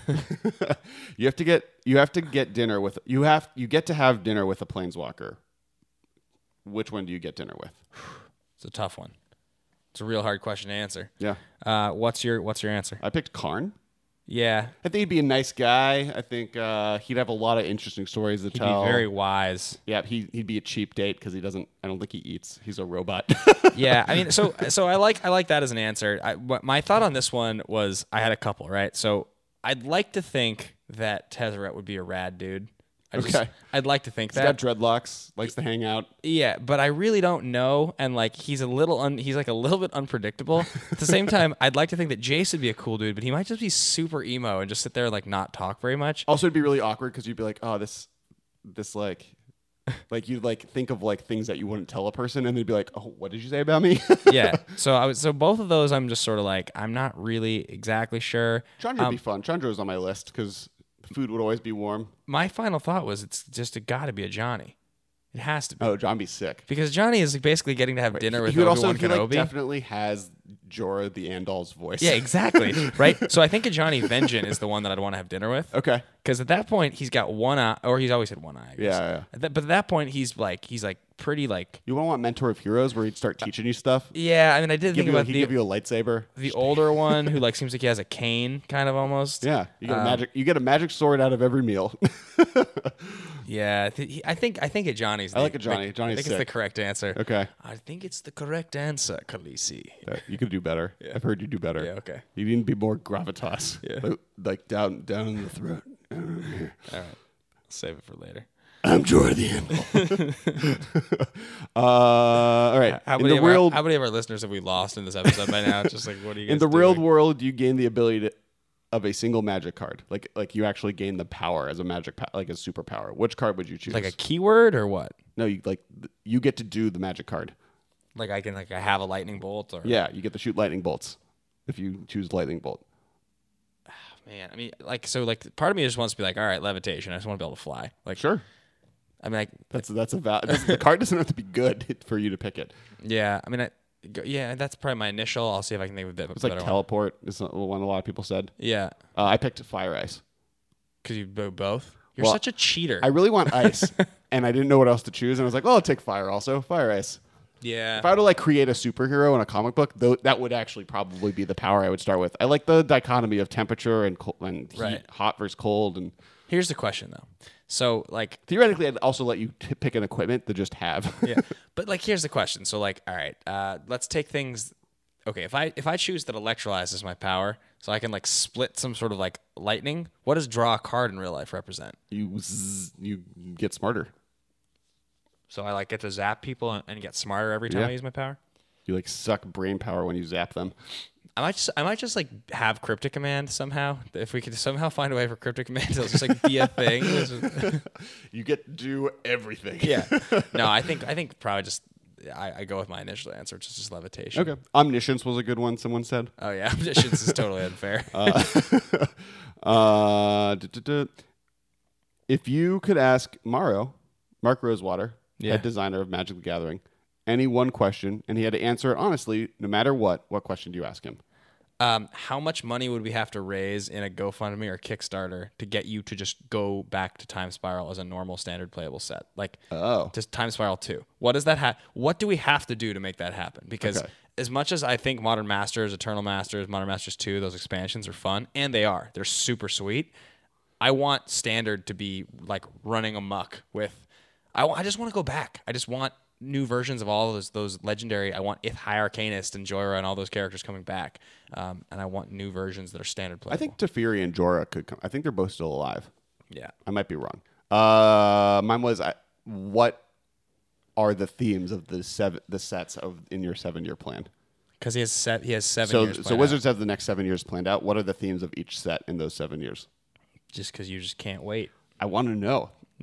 you have to get you have to get dinner with you have you get to have dinner with a planeswalker. Which one do you get dinner with? It's a tough one. It's a real hard question to answer. Yeah. Uh, what's your What's your answer? I picked Karn. Yeah, I think he'd be a nice guy. I think uh, he'd have a lot of interesting stories to he'd tell. be very wise. Yeah, he he'd be a cheap date because he doesn't. I don't think he eats. He's a robot. Yeah, I mean, so so I like I like that as an answer. I, what, my thought on this one was I had a couple, right? So I'd like to think that Tezzeret would be a rad dude. I just, Okay. I'd like to think He's that. got dreadlocks. Likes to hang out. Yeah, but I really don't know, and like he's a little, un, he's like a little bit unpredictable. At the same time, I'd like to think that Jace would be a cool dude, but he might just be super emo and just sit there and like not talk very much. Also, it'd be really awkward because you'd be like, oh, this, this like, like you'd like think of like things that you wouldn't tell a person, and they'd be like, oh, what did you say about me? Yeah, so I was, so both of those, I'm just sort of like, I'm not really exactly sure. Chandra would Um, be fun. Chandra was on my list because food would always be warm. My final thought was it's just got to be a Johnny. It has to be. Oh, John be sick. Because Johnny is basically getting to have dinner with he would Obi-Wan also he like Kenobi. definitely has Jorah the Andal's voice. Yeah, exactly. Right? So I think a Johnny Vengeant is the one that I'd want to have dinner with. Okay. Because at that point, he's got one eye, or he's always had one eye. I guess. Yeah, yeah. At that- but at that point, he's like, he's like pretty like, You want to want Mentor of Heroes where he'd start teaching you stuff? yeah, I mean, I did Give think you, about he'd the, give you a lightsaber. the older one who like seems like he has a cane kind of almost. Yeah, you get a Um, magic. You get a magic sword out of every meal. Yeah, I, thi- he- I think I think a Johnny's. I the- like a Johnny. I Johnny's think it's the sick. correct answer. Okay, I think it's the correct answer, Khaleesi. Uh, you could do better. I've heard you do better. Yeah, okay. You need to be more gravitas. Yeah. like, like down down in the throat. All right, save it for later. I'm Jorah the Andal. uh, all right. How in many, the of real our, how many of our listeners have we lost in this episode by now? Just like, what are you guys in the doing? real world, you gain the ability to, of a single magic card. Like like you actually gain the power as a magic pa- like a superpower. Which card would you choose? Like a keyword or what? no, you like th- you get to do the magic card. Like I can like I have a lightning bolt or Yeah, you get to shoot lightning bolts if you choose lightning bolt. man. I mean, like so like part of me just wants to be like, all right, levitation. I just want to be able to fly. Like Sure. I mean, like That's that's a val- that's, the card doesn't have to be good for you to pick it. yeah. I mean, I, go- yeah. That's probably my initial. I'll see if I can think of a bit. It's like better one. teleport. Is one a lot of people said. Yeah, Uh, I picked fire ice. because you do both. You're Well, such a cheater. I really want ice, and I didn't know what else to choose, and I was like, "Oh, I'll take fire also. Fire ice." yeah. If I were to like create a superhero in a comic book, though, that would actually probably be the power I would start with. I like the dichotomy of temperature and cold, and heat, Right. hot versus cold, and Here's the question though. So like theoretically, I'd also let you t- pick an equipment to just have. yeah. But like, here's the question. So like, all right, uh, let's take things. Okay, if I if I choose that electrolyze is my power, so I can like split some sort of like lightning. What does draw a card in real life represent? you zzz, you get smarter. So I like get to zap people and, and get smarter every time Yeah. I use my power. You like suck brain power when you zap them. I might just I might just like have Cryptic Command somehow. If we could somehow find a way for Cryptic Command to just like be a thing. It's just- You get to do everything. yeah. No, I think I think probably just I, I go with my initial answer, which is just levitation. Okay. Omniscience was a good one. Someone said. Oh yeah, omniscience is totally unfair. Uh, uh, duh, duh, duh. If you could ask Mario, Mark Rosewater, Yeah. head designer of Magic the Gathering, any one question, and he had to answer it honestly, no matter what, what question do you ask him? Um, how much money would we have to raise in a GoFundMe or Kickstarter to get you to just go back to Time Spiral as a normal standard playable set? Like, Oh. just Time Spiral two. What does that have? What do we have to do to make that happen? Because Okay. as much as I think Modern Masters, Eternal Masters, Modern Masters two, those expansions are fun, and they are. They're super sweet. I want standard to be like running amok with. I, wa- I just want to go back. I just want new versions of all those those legendary. I want Ith High Arcanist and Joyra and all those characters coming back, um, and I want new versions that are standard playable. I think Teferi and Jorah could come. I think they're both still alive. yeah. I might be wrong. Uh, mine was I, what are the themes of the seven the sets of in your seven year plan? Because he has set, he has seven So years. so planned out. Wizards have the next seven years planned out. What are the themes of each set in those seven years? just because you just can't wait. I want to know.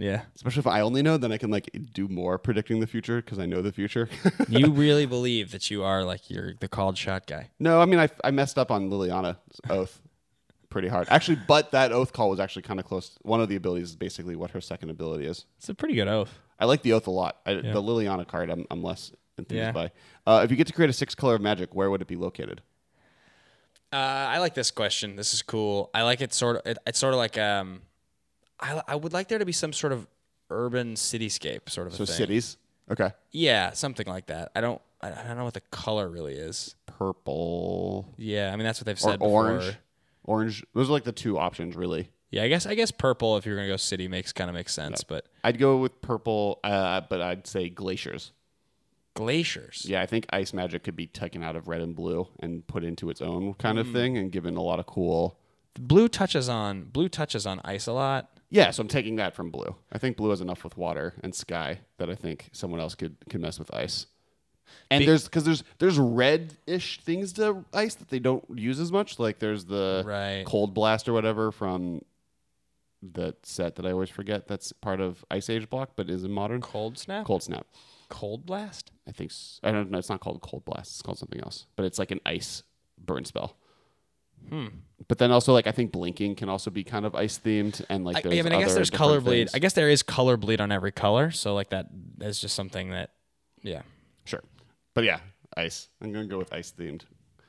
Yeah. Especially if I only know, then I can like do more predicting the future because I know the future. You really believe that you are like you're the called shot guy. No, I mean I, I messed up on Liliana's oath pretty hard. Actually, but that oath call was actually kind of close. One of the abilities is basically what her second ability is. It's a pretty good oath. I like the oath a lot. I, Yeah. The Liliana card, I'm, I'm less enthused Yeah. by. Uh, if you get to create a six color of magic, where would it be located? Uh, I like this question. This is cool. I like it sort of. It, it's sort of like um, I I would like there to be some sort of urban cityscape sort of So a thing. cities. Okay. Yeah, something like that. I don't. I I don't know what the color really is. Purple Yeah, I mean that's what they've or said before. orange. Orange. Those are like the two options, really. Yeah, I guess I guess purple if you're gonna go city makes kind of makes sense, but I'd go with purple, uh, but I'd say glaciers. glaciers. Yeah, I think ice magic could be taken out of red and blue and put into its own kind of thing and given a lot of cool. Blue touches on blue touches on ice a lot. Yeah, so I'm taking that from blue. I think blue has enough with water and sky that I think someone else could could mess with ice. And Be- there's because there's there's red-ish things to ice that they don't use as much. Like there's the Right. cold blast or whatever from the set that I always forget. That's part of Ice Age block, but is in modern. Cold snap. Cold snap. Cold blast. I think s- I don't know. It's not called cold blast. It's called something else. But it's like an ice burn spell. Hmm. But then also like I think blinking can also be kind of ice themed and like I, there's I mean, I guess other there's different color bleed. things. I guess there is color bleed on every color. So like that is just something that, yeah. Sure. But yeah, ice. I'm going to go with ice themed.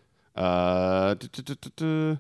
Uh, duh, duh, duh, duh, duh.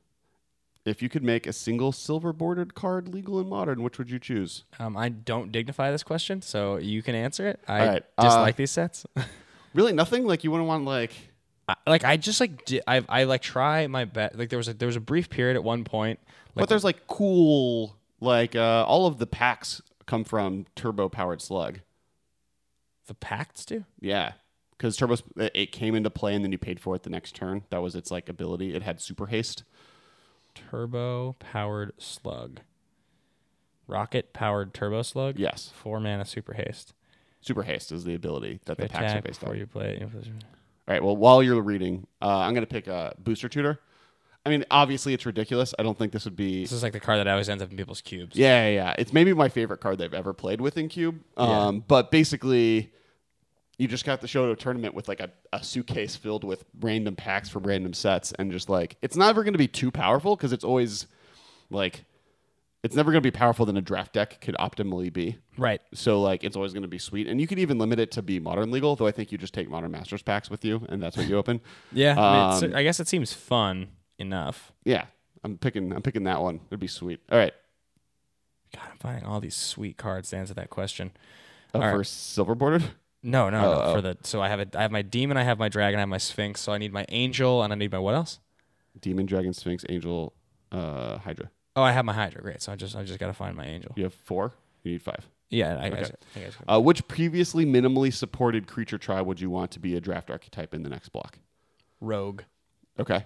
If you could make a single silver bordered card legal in modern, which would you choose? Um, I don't dignify this question, so you can answer it. I All right, dislike uh, these sets. Really nothing? Like you wouldn't want like I, like I just like di- I I like try my best. Like there was a there was a brief period at one point. Like, but there's like cool like uh, all of the packs come from turbo powered slug. the pacts do. Yeah. Because turbo it came into play and then you paid for it the next turn. That was its like ability. It had super haste. Turbo powered slug. Rocket powered turbo slug. Yes. Four mana super haste. Super haste is the ability that the packs are Attack based before on. you play it. All right. Well, while you're reading, uh, I'm going to pick a booster tutor. I mean, obviously it's ridiculous. I don't think this would be. This is like the card that always ends up in people's cubes. Yeah, yeah, yeah. It's maybe my favorite card they've ever played with in Cube. Um, Yeah. But basically, you just got to show to a tournament with like a, a suitcase filled with random packs from random sets, and just like it's never going to be too powerful because it's always like it's never going to be powerful than a draft deck could optimally be. Right. So like it's always going to be sweet, and you could even limit it to be modern legal. Though I think you just take modern masters packs with you, and that's what you open. Yeah. I, mean, it's- Um, I guess it seems fun enough. Yeah, I'm picking. I'm picking that one. It'd be sweet. All right. God, I'm finding all these sweet cards to answer that question. Oh, All right. for silver bordered. No, no, Oh, no. oh. For the so I have a I have my demon, I have my dragon, I have my sphinx. So I need my angel, and I need my what else? Demon, Dragon, Sphinx, Angel, uh, Hydra. Oh, I have my hydra. Great. So I just I just gotta find my angel. You have four. You need five. Yeah, I guess. Okay. I guess. Uh, which previously minimally supported creature tribe would you want to be a draft archetype in the next block? Rogue. Okay.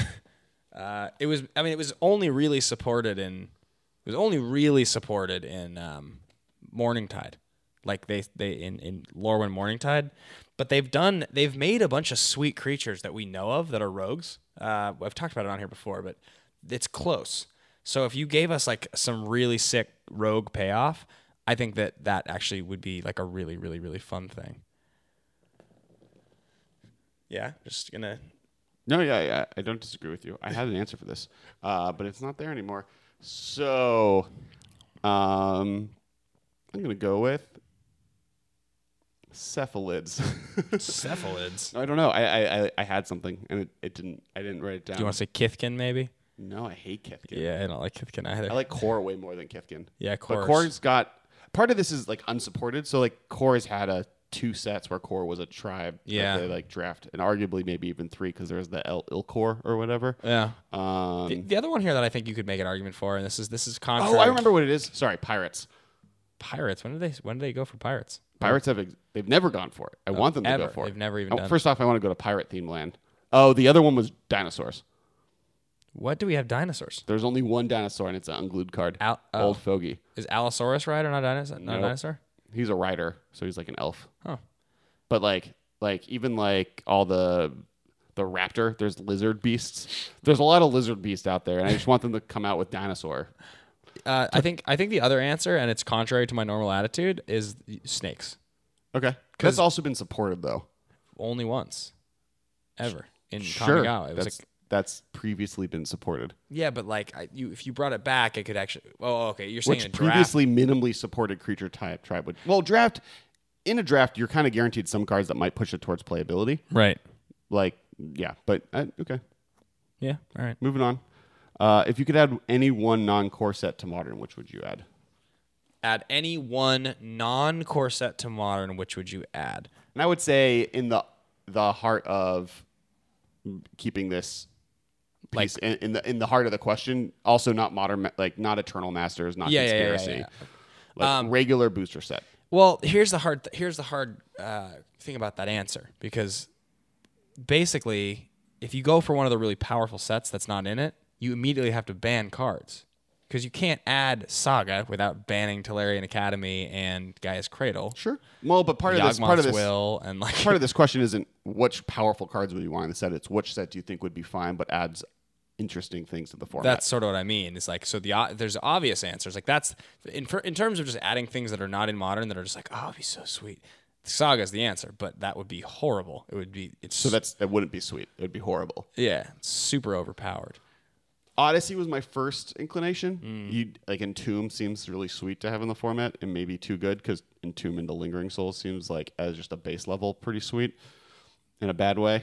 Uh, it was. I mean, it was only really supported in. It was only really supported in um, Morningtide, like they they in in Lorwyn Morningtide, but they've done they've made a bunch of sweet creatures that we know of that are rogues. Uh, I've talked about it on here before, but it's close. So if you gave us like some really sick rogue payoff, I think that that actually would be like a really really really fun thing. Yeah, just gonna. No, yeah, yeah. I don't disagree with you. I had an answer for this, uh, but it's not there anymore. So, um, I'm gonna go with cephalids. Cephalids. I don't know. I, I I- I had something and it, it didn't. I didn't write it down. Do you want to say Kithkin maybe? No, I hate Kithkin. Yeah, I don't like Kithkin either. I like Core way more than Kithkin. Yeah, But Core's- Core's got part of this is like unsupported. So like Core's had a two sets where Core was a tribe. that Yeah. they like draft, and arguably maybe even three because there's the El Ilcore or whatever. Yeah. Um, The, the other one here that I think you could make an argument for, and this is this is contrary. oh, I remember what it is. Sorry, Pirates. Pirates. When did they when did they go for pirates? Pirates have ex- they've never gone for it. I want them to ever. go for it. They've never even Oh, done- First off, I want to go to pirate themed land. Oh, the other one was dinosaurs. What do we have? Dinosaurs. There's only one dinosaur, and it's an unglued card. Al- oh. Old fogey. Is Allosaurus rider not dinosaur? Not a Nope. dinosaur? He's a rider, so he's like an elf. Huh. But like, like even like all the the raptor, there's lizard beasts. There's a lot of lizard beasts out there, and I just want them to come out with dinosaur. Uh, I think I think the other answer, and it's contrary to my normal attitude, is snakes. Okay. That's also been supported though. Only once, ever in Sure. Kamigawa. It was That's like, that's previously been supported. yeah, but like I, you, if you brought it back, it could actually. Oh, okay. You're saying Which a draft. previously minimally supported creature type tribe would. Well, draft in a draft, you're kind of guaranteed some cards that might push it towards playability. Right. Like, yeah, but uh, okay. Yeah. All right. Moving on. Uh, if you could add any one non-core set to modern, which would you add? Add any one non-core set to modern. Which would you add? And I would say in the the heart of keeping this piece in, in the in the heart of the question, also not modern, ma- like not Eternal Masters, not Yeah, yeah, yeah, Conspiracy, yeah, like Um, regular booster set. Well, here's the hard. Th- here's the hard uh, thing about that answer, because basically, if you go for one of the really powerful sets that's not in it, you immediately have to ban cards, because you can't add Saga without banning Tolarian Academy and Gaia's Cradle. Sure. Well, but part of this part of Yawgmoth's this Will and like part of this question isn't which powerful cards would you want in the set. It's which set do you think would be fine, but adds interesting things to the format. that's sort of what I mean. It's like, so the o- there's obvious answers. Like that's in for, in terms of just adding things that are not in modern that are just like, oh, it'd be so sweet. Saga's the answer, but that would be horrible. It would be. It's so that's it wouldn't be sweet. It would be horrible. yeah, it's super overpowered. Odyssey was my first inclination. Mm. You like Entomb seems really sweet to have in the format, and maybe too good because Entomb into Lingering Souls seems like as just a base level pretty sweet in a bad way.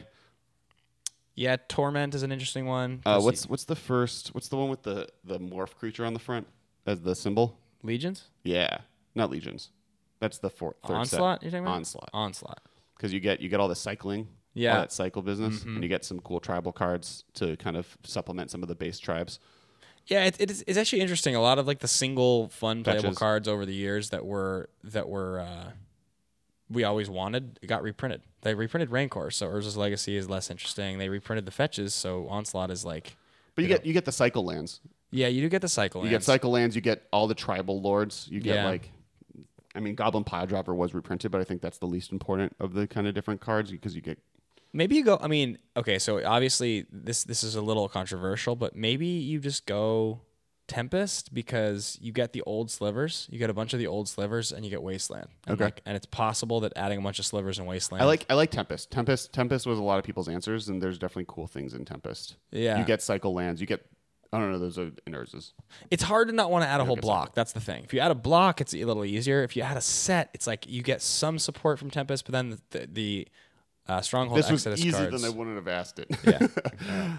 Yeah, Torment is an interesting one. Uh, Plus what's what's the first? What's the one with the the morph creature on the front as the symbol? Legions? Yeah, not legions. That's the fourth third Onslaught? set. You're talking about Onslaught. Onslaught. Because you get you get all the cycling, Yeah. all that cycle business, Mm-hmm. and you get some cool tribal cards to kind of supplement some of the base tribes. Yeah, it, it is, it's actually interesting. A lot of like the single fun playable Fetches. cards over the years that were that were uh, we always wanted got reprinted. They reprinted Rancor, so Urza's Legacy is less interesting. They reprinted the fetches, so Onslaught is like. But you You get you get the cycle lands. Yeah, you do get the cycle. You get lands. cycle lands. You get all the tribal lords. You get Yeah. like, I mean, Goblin Pile Dropper was reprinted, but I think that's the least important of the kind of different cards because you get. Maybe you go. I mean, okay, so obviously this this is a little controversial, but maybe you just go Tempest because you get the old slivers. You get a bunch of the old slivers, and you get Wasteland. And Okay. like, and it's possible that adding a bunch of slivers in Wasteland. I like I like Tempest. Tempest Tempest was a lot of people's answers, and there's definitely cool things in Tempest. Yeah. You get cycle lands. You get. I don't know. Those are in Urza's. It's hard to not want to add a whole get block. That's the thing. If you add a block, it's a little easier. If you add a set, it's like you get some support from Tempest, but then the the, the uh, Stronghold This was Exodus easier cards. than I wouldn't have asked it. Yeah.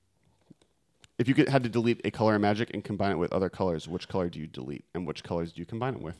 If you could, had to delete a color in Magic and combine it with other colors, which color do you delete, and which colors do you combine it with?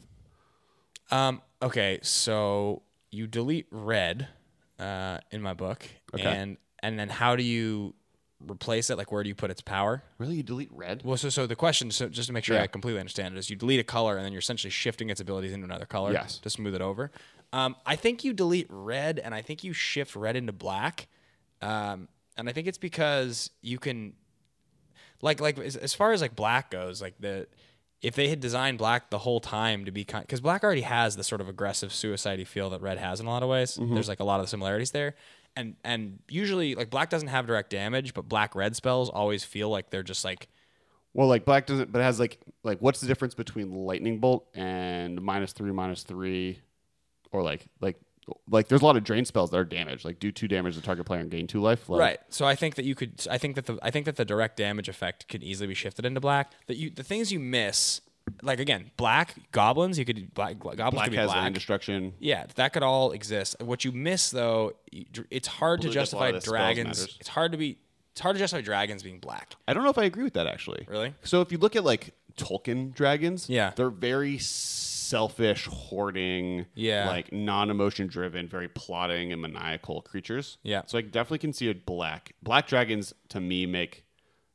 Um, okay, so you delete red uh, in my book, Okay. and and then how do you replace it? Like, where do you put its power? Really, you delete red? Well, so so the question, so just to make sure Yeah. I completely understand it, is you delete a color and then you're essentially shifting its abilities into another color Yes. to smooth it over. Um, I think you delete red, and I think you shift red into black, um, and I think it's because you can, like like as, as far as like black goes, like the. If they had designed black the whole time to be kind, because black already has the sort of aggressive, suicide-y feel that red has in a lot of ways. Mm-hmm. There's like a lot of similarities there, and and usually like black doesn't have direct damage, but black red spells always feel like they're just like Well, like black doesn't, but it has like like what's the difference between lightning bolt and minus three, minus three, or like like like there's a lot of drain spells that are damage, like do two damage to target player and gain two life. Like, right. So I think that you could. I think that the I think that the direct damage effect could easily be shifted into black. That you the things you miss, like again, black goblins. You could black goblins Black could be has black. land destruction. Yeah, that could all exist. What you miss though, you- it's hard Blue to gets a lot justify of the spells dragons. matters. It's hard to be. It's hard to justify dragons being black. I don't know if I agree with that actually. Really? So if you look at like Tolkien dragons, Yeah. they're very selfish, hoarding, Yeah. like non-emotion driven, very plotting and maniacal creatures. Yeah. So I definitely can see a black. Black dragons to me make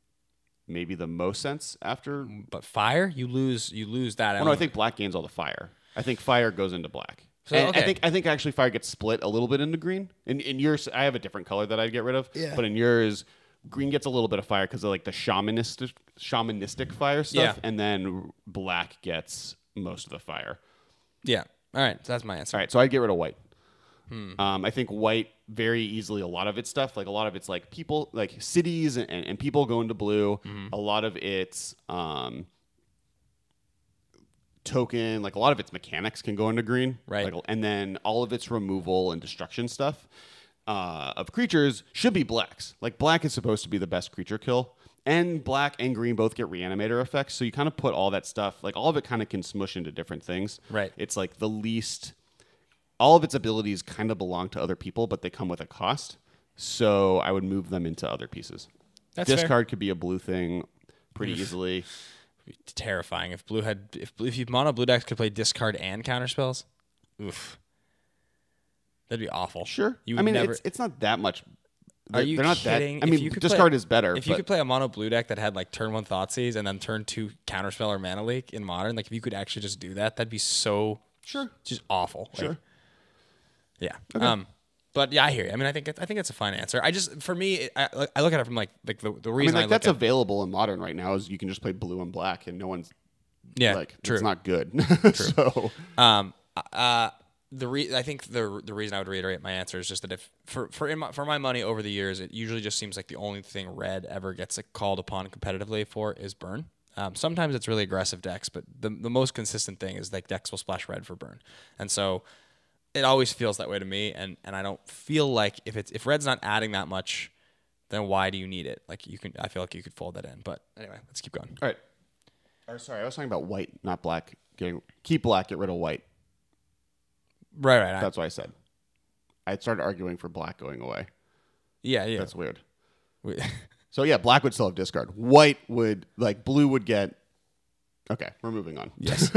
maybe the most sense after. But fire, you lose. You lose that. Well, no, I element. think black gains all the fire. I think fire goes into black. So, And okay. I think I think actually fire gets split a little bit into green. In in yours, I have a different color that I'd get rid of. Yeah. But in yours, green gets a little bit of fire because of like the shamanistic shamanistic fire stuff, Yeah. and then black gets most of the fire. Yeah. All right. So that's my answer. All right, so I'd get rid of white. Hmm. Um, I think white very easily. A lot of its stuff, like a lot of it's like people, like cities and, and people go into blue. Mm-hmm. A lot of it's um, token, like a lot of its mechanics can go into green. Right. Like, and then all of its removal and destruction stuff uh, of creatures should be blacks. Like black is supposed to be the best creature kill. And black and green both get reanimator effects. So you kind of put all that stuff, like all of it kind of can smush into different things. Right. It's like the least, all of its abilities kind of belong to other people, but they come with a cost. So I would move them into other pieces. That's Discard fair. could be a blue thing pretty easily. It's terrifying if blue had if if you mono blue decks could play discard and counter spells. Oof, that'd be awful. Sure. You I would mean, never, it's it's not that much. Are They're, you they're not kidding? that. I If mean, you could discard play- is better. If you but- could play a mono blue deck that had like turn one Thoughtseize and then turn two counterspell or mana leak in modern, like if you could actually just do that, that'd be so Sure. just awful. Like, Sure. yeah. Um. But yeah, I hear you. I mean, I think it, I think it's a fine answer. I just for me, it, I, I look at it from like like the, the I reason mean, I, like look that's at, available in modern right now is you can just play blue and black, and no one's yeah, like true. it's not good. So Um, uh, the re- I think the the reason I would reiterate my answer is just that if for for in my, for my money over the years, it usually just seems like the only thing red ever gets called upon competitively for is burn. Um, sometimes it's really aggressive decks, but the the most consistent thing is like decks will splash red for burn, and so it always feels that way to me. And, and I don't feel like if it's if red's not adding that much, then why do you need it? Like you can, I feel like you could fold that in. But anyway, let's keep going. all right. Or sorry, I was talking about white, not black. Getting keep black, get rid of white. Right, right. I- That's what I said. I started arguing for black going away. yeah, yeah. That's weird. We- So yeah, black would still have discard. White would like blue would get. Okay, we're moving on. Yes.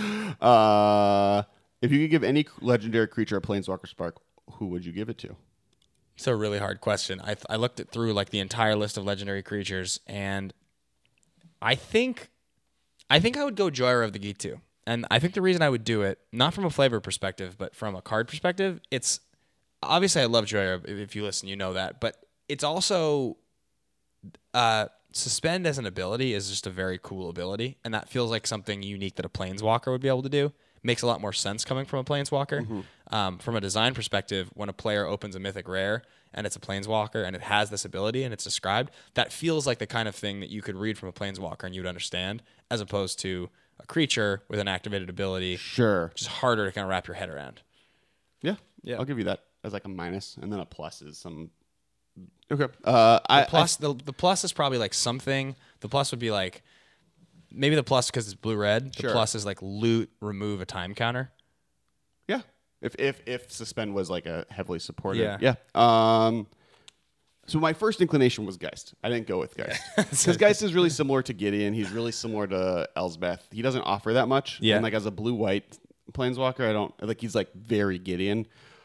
uh, if you could give any legendary creature a planeswalker spark, who would you give it to? It's a really hard question. I I looked it through like the entire list of legendary creatures, and I think I think I would go Joyer of the Gitu. And I think the reason I would do it, not from a flavor perspective, but from a card perspective, it's obviously I love Joyer. If you listen, you know that. But it's also uh, suspend as an ability is just a very cool ability, and that feels like something unique that a planeswalker would be able to do. Makes a lot more sense coming from a planeswalker. Mm-hmm. Um, from a design perspective, when a player opens a mythic rare and it's a planeswalker and it has this ability and it's described, that feels like the kind of thing that you could read from a planeswalker and you would understand, as opposed to a creature with an activated ability, Sure. which is harder to kind of wrap your head around. Yeah. Yeah. I'll give you that as like a minus, and then a plus is some. Okay. Uh, I The plus, the, the plus is probably like something. The plus would be like maybe the plus because it's blue red. The Sure. plus is like loot, remove a time counter. Yeah. If if if suspend was like a heavily supported. Yeah. Yeah. Um so my first inclination was Geist. I didn't go with Geist. Because Geist is really similar to Gideon. He's really similar to Elsbeth. He doesn't offer that much. Yeah. And like as a blue white planeswalker, I don't like he's like very Gideon.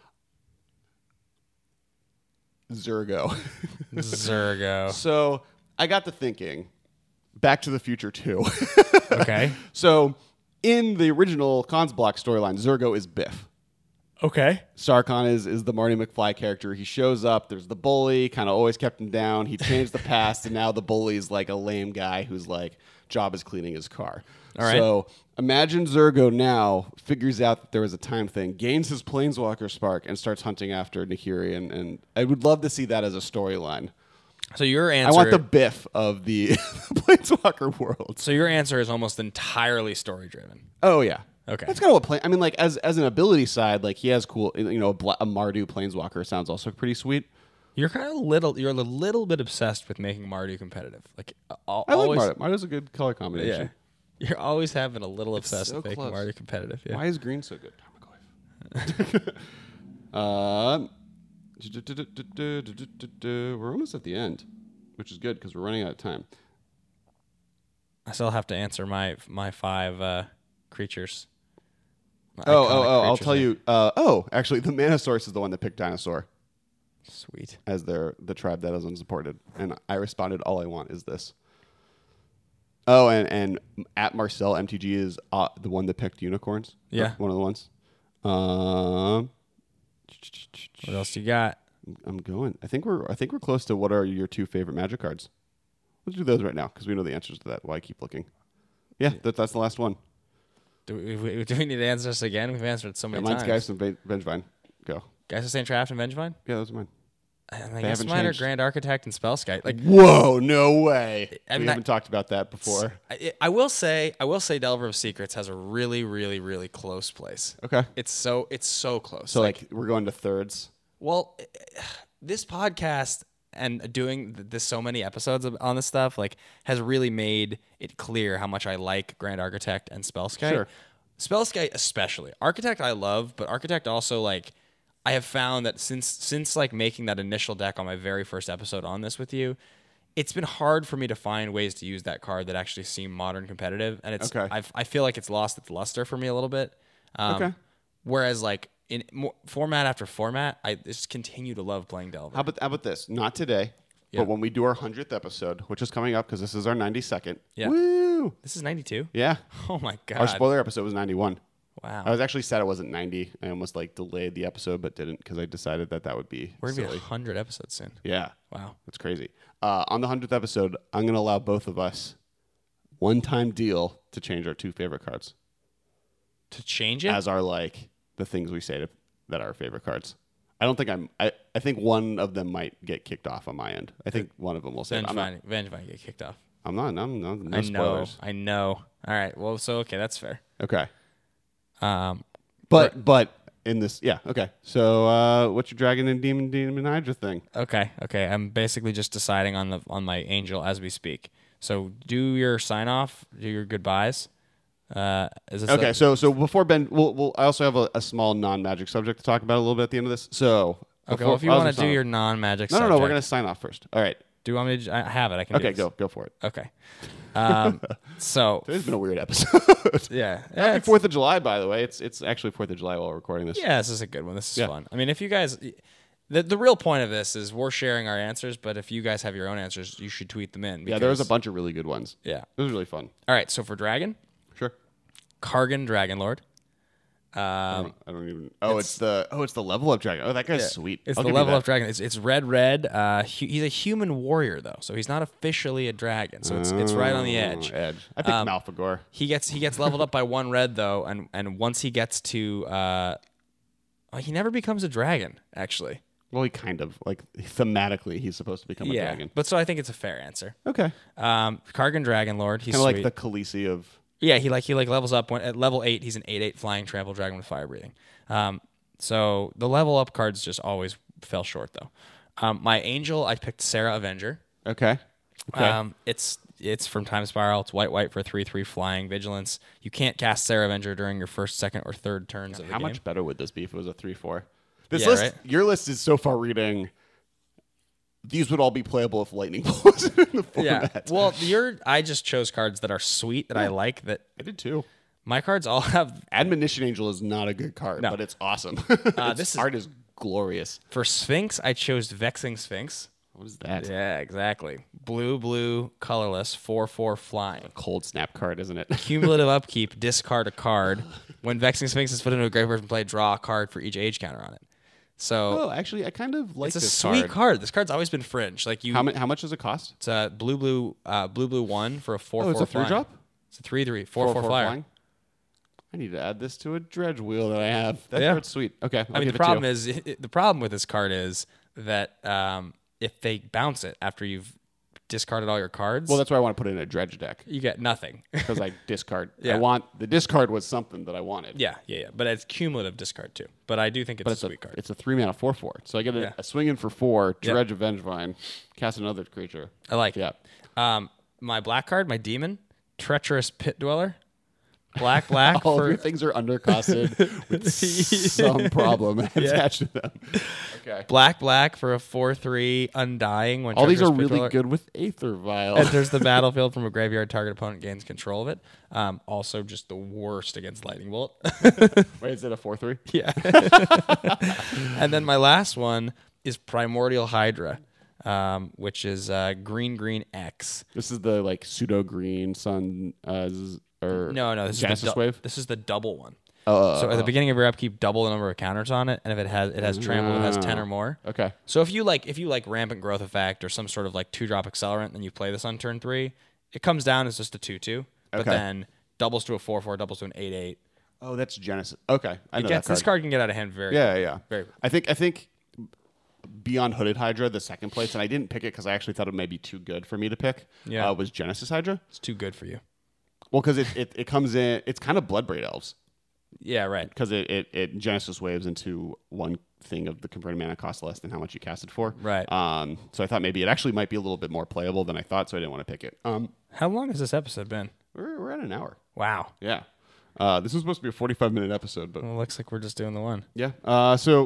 Zergo. Zergo. So I got to thinking, Back to the Future two. Okay. So in the original Cons Block storyline, Zergo is Biff. Okay. Sarkon is, is the Marty McFly character. He shows up. There's the bully, kind of always kept him down. He changed the past, and now the bully is like a lame guy whose like job is cleaning his car. All right. So imagine Zergo now figures out that there was a time thing, gains his Planeswalker spark, and starts hunting after Nahiri. And, and I would love to see that as a storyline. So your answer. I want the Biff of the Planeswalker world. So your answer is almost entirely story driven. Oh yeah. Okay. That's kind of what play. I mean, like as as an ability side, like he has cool. You know, a, Bla- a Mardu Planeswalker sounds also pretty sweet. You're kind of little. You're a little bit obsessed with making Mardu competitive. Like uh, al- I always, like Mardu. Mardu's a good color combination. Yeah. You're always having a little obsessed so with making close. Mardu competitive. Yeah. Why is green so good? um, we're almost at the end, which is good because we're running out of time. I still have to answer my my five uh, creatures. My Oh, iconic oh, oh! I'll creatures tell there. you. Uh, oh, actually, the Mana Source is the one that picked Dinosaur Sweet. as their the tribe that is unsupported, and I responded, "All I want is this." Oh, and and at Marcel M T G is uh, the one that picked unicorns. Yeah. one of the ones. Um, What else you got? I'm going. I think we're. I think we're close to what are your two favorite Magic cards. Let's do those right now because we know the answers to that. Why keep looking? Yeah, that, that's the last one. Do we, do we need to answer this again? We've answered it so Yeah, many mine's times. Geist and Ve- Vengevine. Go. Geist of Saint Traft and Vengevine? Yeah, those are mine. And I They guess haven't mine are changed. Grand Architect and Spellskite. Like Whoa, no way. I we mean, I- haven't talked about that before. I, I will say, I will say, Delver of Secrets has a really, really, really close place. Okay. It's so it's so close. So like, we're going to thirds. well, this podcast and doing th- this so many episodes of, on this stuff like has really made it clear how much I like Grand Architect and Spellskite. Sure. Spellskite especially. Architect I love, but Architect also like I have found that since since like making that initial deck on my very first episode on this with you, it's been hard for me to find ways to use that card that actually seem modern competitive, and it's Okay. I've, I feel like it's lost its luster for me a little bit. Um, Okay. Whereas like in more, format after format, I just continue to love playing Delver. How about how about this? Not today, Yeah. but when we do our hundredth episode, which is coming up because this is our ninety-second. Yeah. Woo! This is ninety-two. Yeah. Oh my god. Our spoiler episode was ninety-one. Wow. I was actually sad it wasn't ninety. I almost like delayed the episode, but didn't because I decided that that would be We're gonna be silly. a hundred episodes soon. Yeah. Wow. That's crazy. Uh, on the hundredth episode, I'm going to allow both of us one-time deal to change our two favorite cards To change it. as our like the things we say to, that are our favorite cards. I don't think I'm. I, I think one of them might get kicked off on my end. I think one of them will say. I'm not. Vengevine, Vengevine get kicked off. I'm not. I'm not. No I know. spoilers. I know. All right. Well, so okay, that's fair. Okay. Um, But but in this, yeah. Okay. So uh, what's your dragon and demon demon hydra thing? okay. Okay. I'm basically just deciding on the on my angel as we speak. So do your sign off. Do your goodbyes. Uh, is this Okay. a- So so before Ben, we'll, we'll I also have a, a small non-magic subject to talk about a little bit at the end of this. So okay. before- Well, if you I was want to gonna do sign your off. non-magic. no no no, we're subject- gonna sign off first. All right. Do you want me to? I have it. I can. do Okay. this. Go go for it. Okay. Um, so Today's been a weird episode. yeah. Happy That's- Fourth of July, by the way. It's it's actually Fourth of July while we're recording this. Yeah, this is a good one. This is Yeah. fun. I mean, if you guys, the the real point of this is we're sharing our answers, but if you guys have your own answers, you should tweet them in. Yeah, there was a because- bunch of really good ones. Yeah. It was really fun. All right. So for Dragon, Sure. Kargan Dragonlord. I Um, don't, I don't even. Oh, it's, the oh, it's the level up dragon. Oh, that guy's yeah, sweet. It's I'll the give you level that. up dragon. It's, it's red, red. Uh, hu- he's a human warrior though, so he's not officially a dragon. So it's it's right on the Oh, edge. Edge. I picked Um, Malfagor. He gets he gets leveled up by one red though, and and once he gets to, uh, oh, he never becomes a dragon actually. Well, he kind of like thematically, he's supposed to become a yeah, dragon. but so I think it's a fair answer. Okay. Um, Kargan Dragonlord. He's Kind of like sweet. the Khaleesi of. Yeah, he like he like levels up when at level eight. He's an eight eight flying trample dragon with fire breathing. Um, so the level up cards just always fell short though. Um, my angel, I picked Sarah Avenger. Okay. Okay. Um, it's it's from Time Spiral. It's white white for three three flying vigilance. You can't cast Sarah Avenger during your first, second, or third turns of the How game. much better would this be if it was a three four? This Yeah, list, right? your list is so far reading. These would all be playable if lightning was in the Yeah. format. Well, your I just chose cards that are sweet that I like. That I did too. my cards all have. Admonition Angel is not a good card, No. but it's awesome. Uh, Its this is- art is glorious. For Sphinx, I chose Vexing Sphinx. What is that? Yeah, exactly. Blue, blue, colorless, four four flying. Cold snap card, isn't it? Cumulative upkeep, discard a card. When Vexing Sphinx is put into a graveyard and play, draw a card for each age counter on it. So Oh, actually, I kind of like it's a this sweet card. card. This card's always been fringe. Like you, How, mu- how much does it cost? it's a blue, blue, uh, blue, blue one for a four. Oh, it's four a three flying. drop? It's a three three four four, flyer. flying? I need to add this to a dredge wheel that I have. That Yeah. card's sweet. Okay, I'll I mean, give the it to problem you. is it, it- the problem with this card is that um, if they bounce it after you've discarded all your cards, Well, that's why I want to put it in a dredge deck you get nothing. because I discard. Yeah. I want the discard was something that I wanted. yeah, yeah, yeah. But it's cumulative discard too. But I do think it's but a it's sweet a card. it's a three mana four four. So I get a, Yeah. a swing in for four. Yeah. Dredge of Vengevine, cast another creature. I like Yeah. it. Um, my black card, my demon, treacherous pit dweller, black black All of for your things are undercosted with some problem attached to them. Okay. black black for a four three undying. When All these treacherous are pit really dweller good with Aether Vial. enters the battlefield from a graveyard. Target opponent gains control of it. Um, also, just the worst against lightning bolt. Wait, is it a four three? Yeah. And then my last one is Primordial Hydra, um, which is uh, green green X. This is the like pseudo green sun uh, z- or No, no, this Genesis is the du- wave. This is the double one. Oh, So at the beginning of your upkeep, double the number of counters on it, and if it has it has trample, it has ten or more. okay. So if you like if you like rampant growth effect or some sort of like two drop accelerant, and you play this on turn three, it comes down as just a two two, but Okay. then doubles to a four four, doubles to an eight eight. Oh, that's Genesis. Okay, I It know gets that card. this card can get out of hand very Yeah, yeah. very. I think I think Beyond Hooded Hydra, the second place, and I didn't pick it because I actually thought it might be too good for me to pick. Yeah. uh, was Genesis Hydra. It's too good for you. Well, because it, it it comes in, it's kind of Bloodbraid Elves Yeah, right. because it, it it Genesis waves into one thing of the converted mana cost less than how much you cast it for. Right. Um. So I thought maybe it actually might be a little bit more playable than I thought, so I didn't want to pick it. Um. How long has this episode been? We're we're at an hour. Wow. Yeah. Uh. This was supposed to be a forty-five minute episode, but Well, it looks like we're just doing the one. yeah. Uh. So.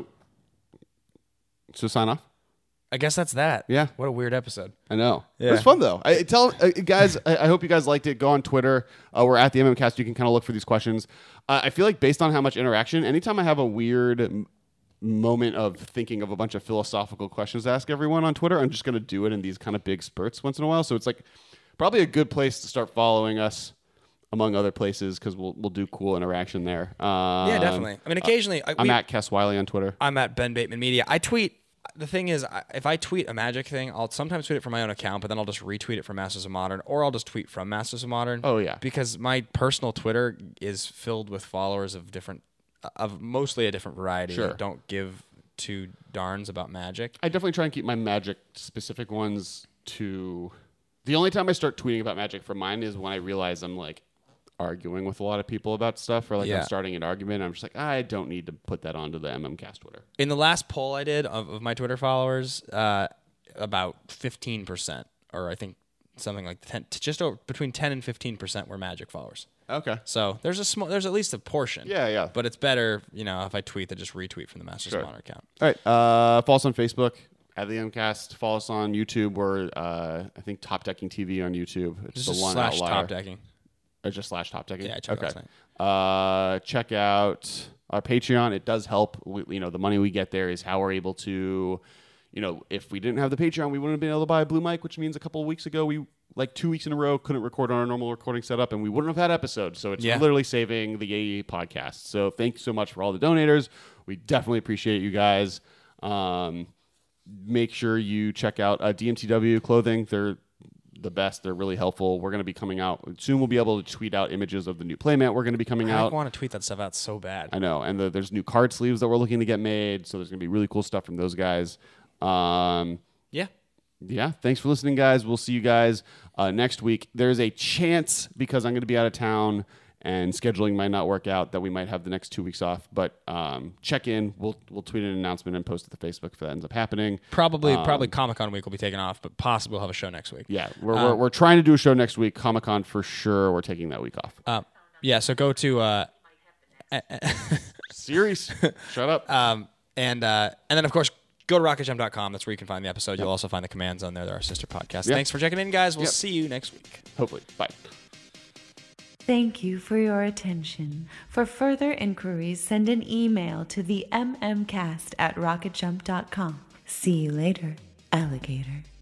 So sign off. I guess that's that. Yeah. What a weird episode. I know. Yeah. It was fun though. I tell uh, guys. I, I hope you guys liked it. Go on Twitter. Uh, we're at the MMCast. You can kind of look for these questions. Uh, I feel like based on how much interaction, anytime I have a weird m- moment of thinking of a bunch of philosophical questions to ask everyone on Twitter, I'm just going to do it in these kind of big spurts once in a while. So it's like probably a good place to start following us, among other places, because we'll we'll do cool interaction there. Um, Yeah, definitely. I mean, occasionally I, I'm we- at Cass Wiley on Twitter. I'm at Ben Bateman Media. I tweet. The thing is, I- if I tweet a Magic thing, I'll sometimes tweet it from my own account, but then I'll just retweet it from Masters of Modern, or I'll just tweet from Masters of Modern. Oh, yeah. Because my personal Twitter is filled with followers of different, of mostly a different variety Sure. that don't give two darns about Magic. I definitely try and keep my Magic specific ones to. The only time I start tweeting about Magic from mine is when I realize I'm like arguing with a lot of people about stuff, or like Yeah. I'm starting an argument. I'm just like, I don't need to put that onto the MMCast Twitter. In the last poll I did of, of my Twitter followers, uh, about fifteen percent, or I think something like ten, just over, between ten and fifteen percent were Magic followers. Okay. So there's a small, there's at least a portion. Yeah, yeah. But it's better, you know, if I tweet than just retweet from the Masters Sure. of Honor account. All right. Uh, follow us on Facebook at the MCast. Follow us on YouTube. We're uh, I think Top Decking T V on YouTube. It's Just the one slash outlier. top decking. Or just slash Top Decking. Yeah, I checked okay. last Uh, check out our Patreon. It does help. We, you know, the money we get there is how we're able to, you know, if we didn't have the Patreon, we wouldn't have been able to buy a Blue Mic, which means a couple of weeks ago we like two weeks in a row couldn't record on our normal recording setup, and we wouldn't have had episodes. So it's Yeah. literally saving the A E podcast. So thank you so much for all the donators. We definitely appreciate you guys. Um, make sure you check out uh, D M T W clothing. They're the best. They're really helpful. We're going to be coming out soon. We'll be able to tweet out images of the new playmat we're going to be coming I out. want to tweet that stuff out so bad. I know. And the, there's new card sleeves that we're looking to get made. So there's going to be really cool stuff from those guys. Um, Yeah. yeah. Thanks for listening, guys. We'll see you guys uh, next week. There's a chance, because I'm going to be out of town and scheduling might not work out, that we might have the next two weeks off. But um, check in. We'll we'll tweet an announcement and post it to Facebook if that ends up happening. Probably, Um, probably Comic Con week will be taken off, but possibly we'll have a show next week. Yeah. We're, Um, we're, we're trying to do a show next week. Comic-Con for sure. We're taking that week off. Um, yeah. So go to, uh, Series. Shut up. um, and uh, and then of course go to rocket jump dot com. That's where you can find the episode. You'll also find the commands on there. They're our sister podcasts. Yep. Thanks for checking in, guys. We'll Yep. see you next week. Hopefully. Bye. Thank you for your attention. For further inquiries, send an email to the mmcast at rocket jump dot com. See you later, alligator.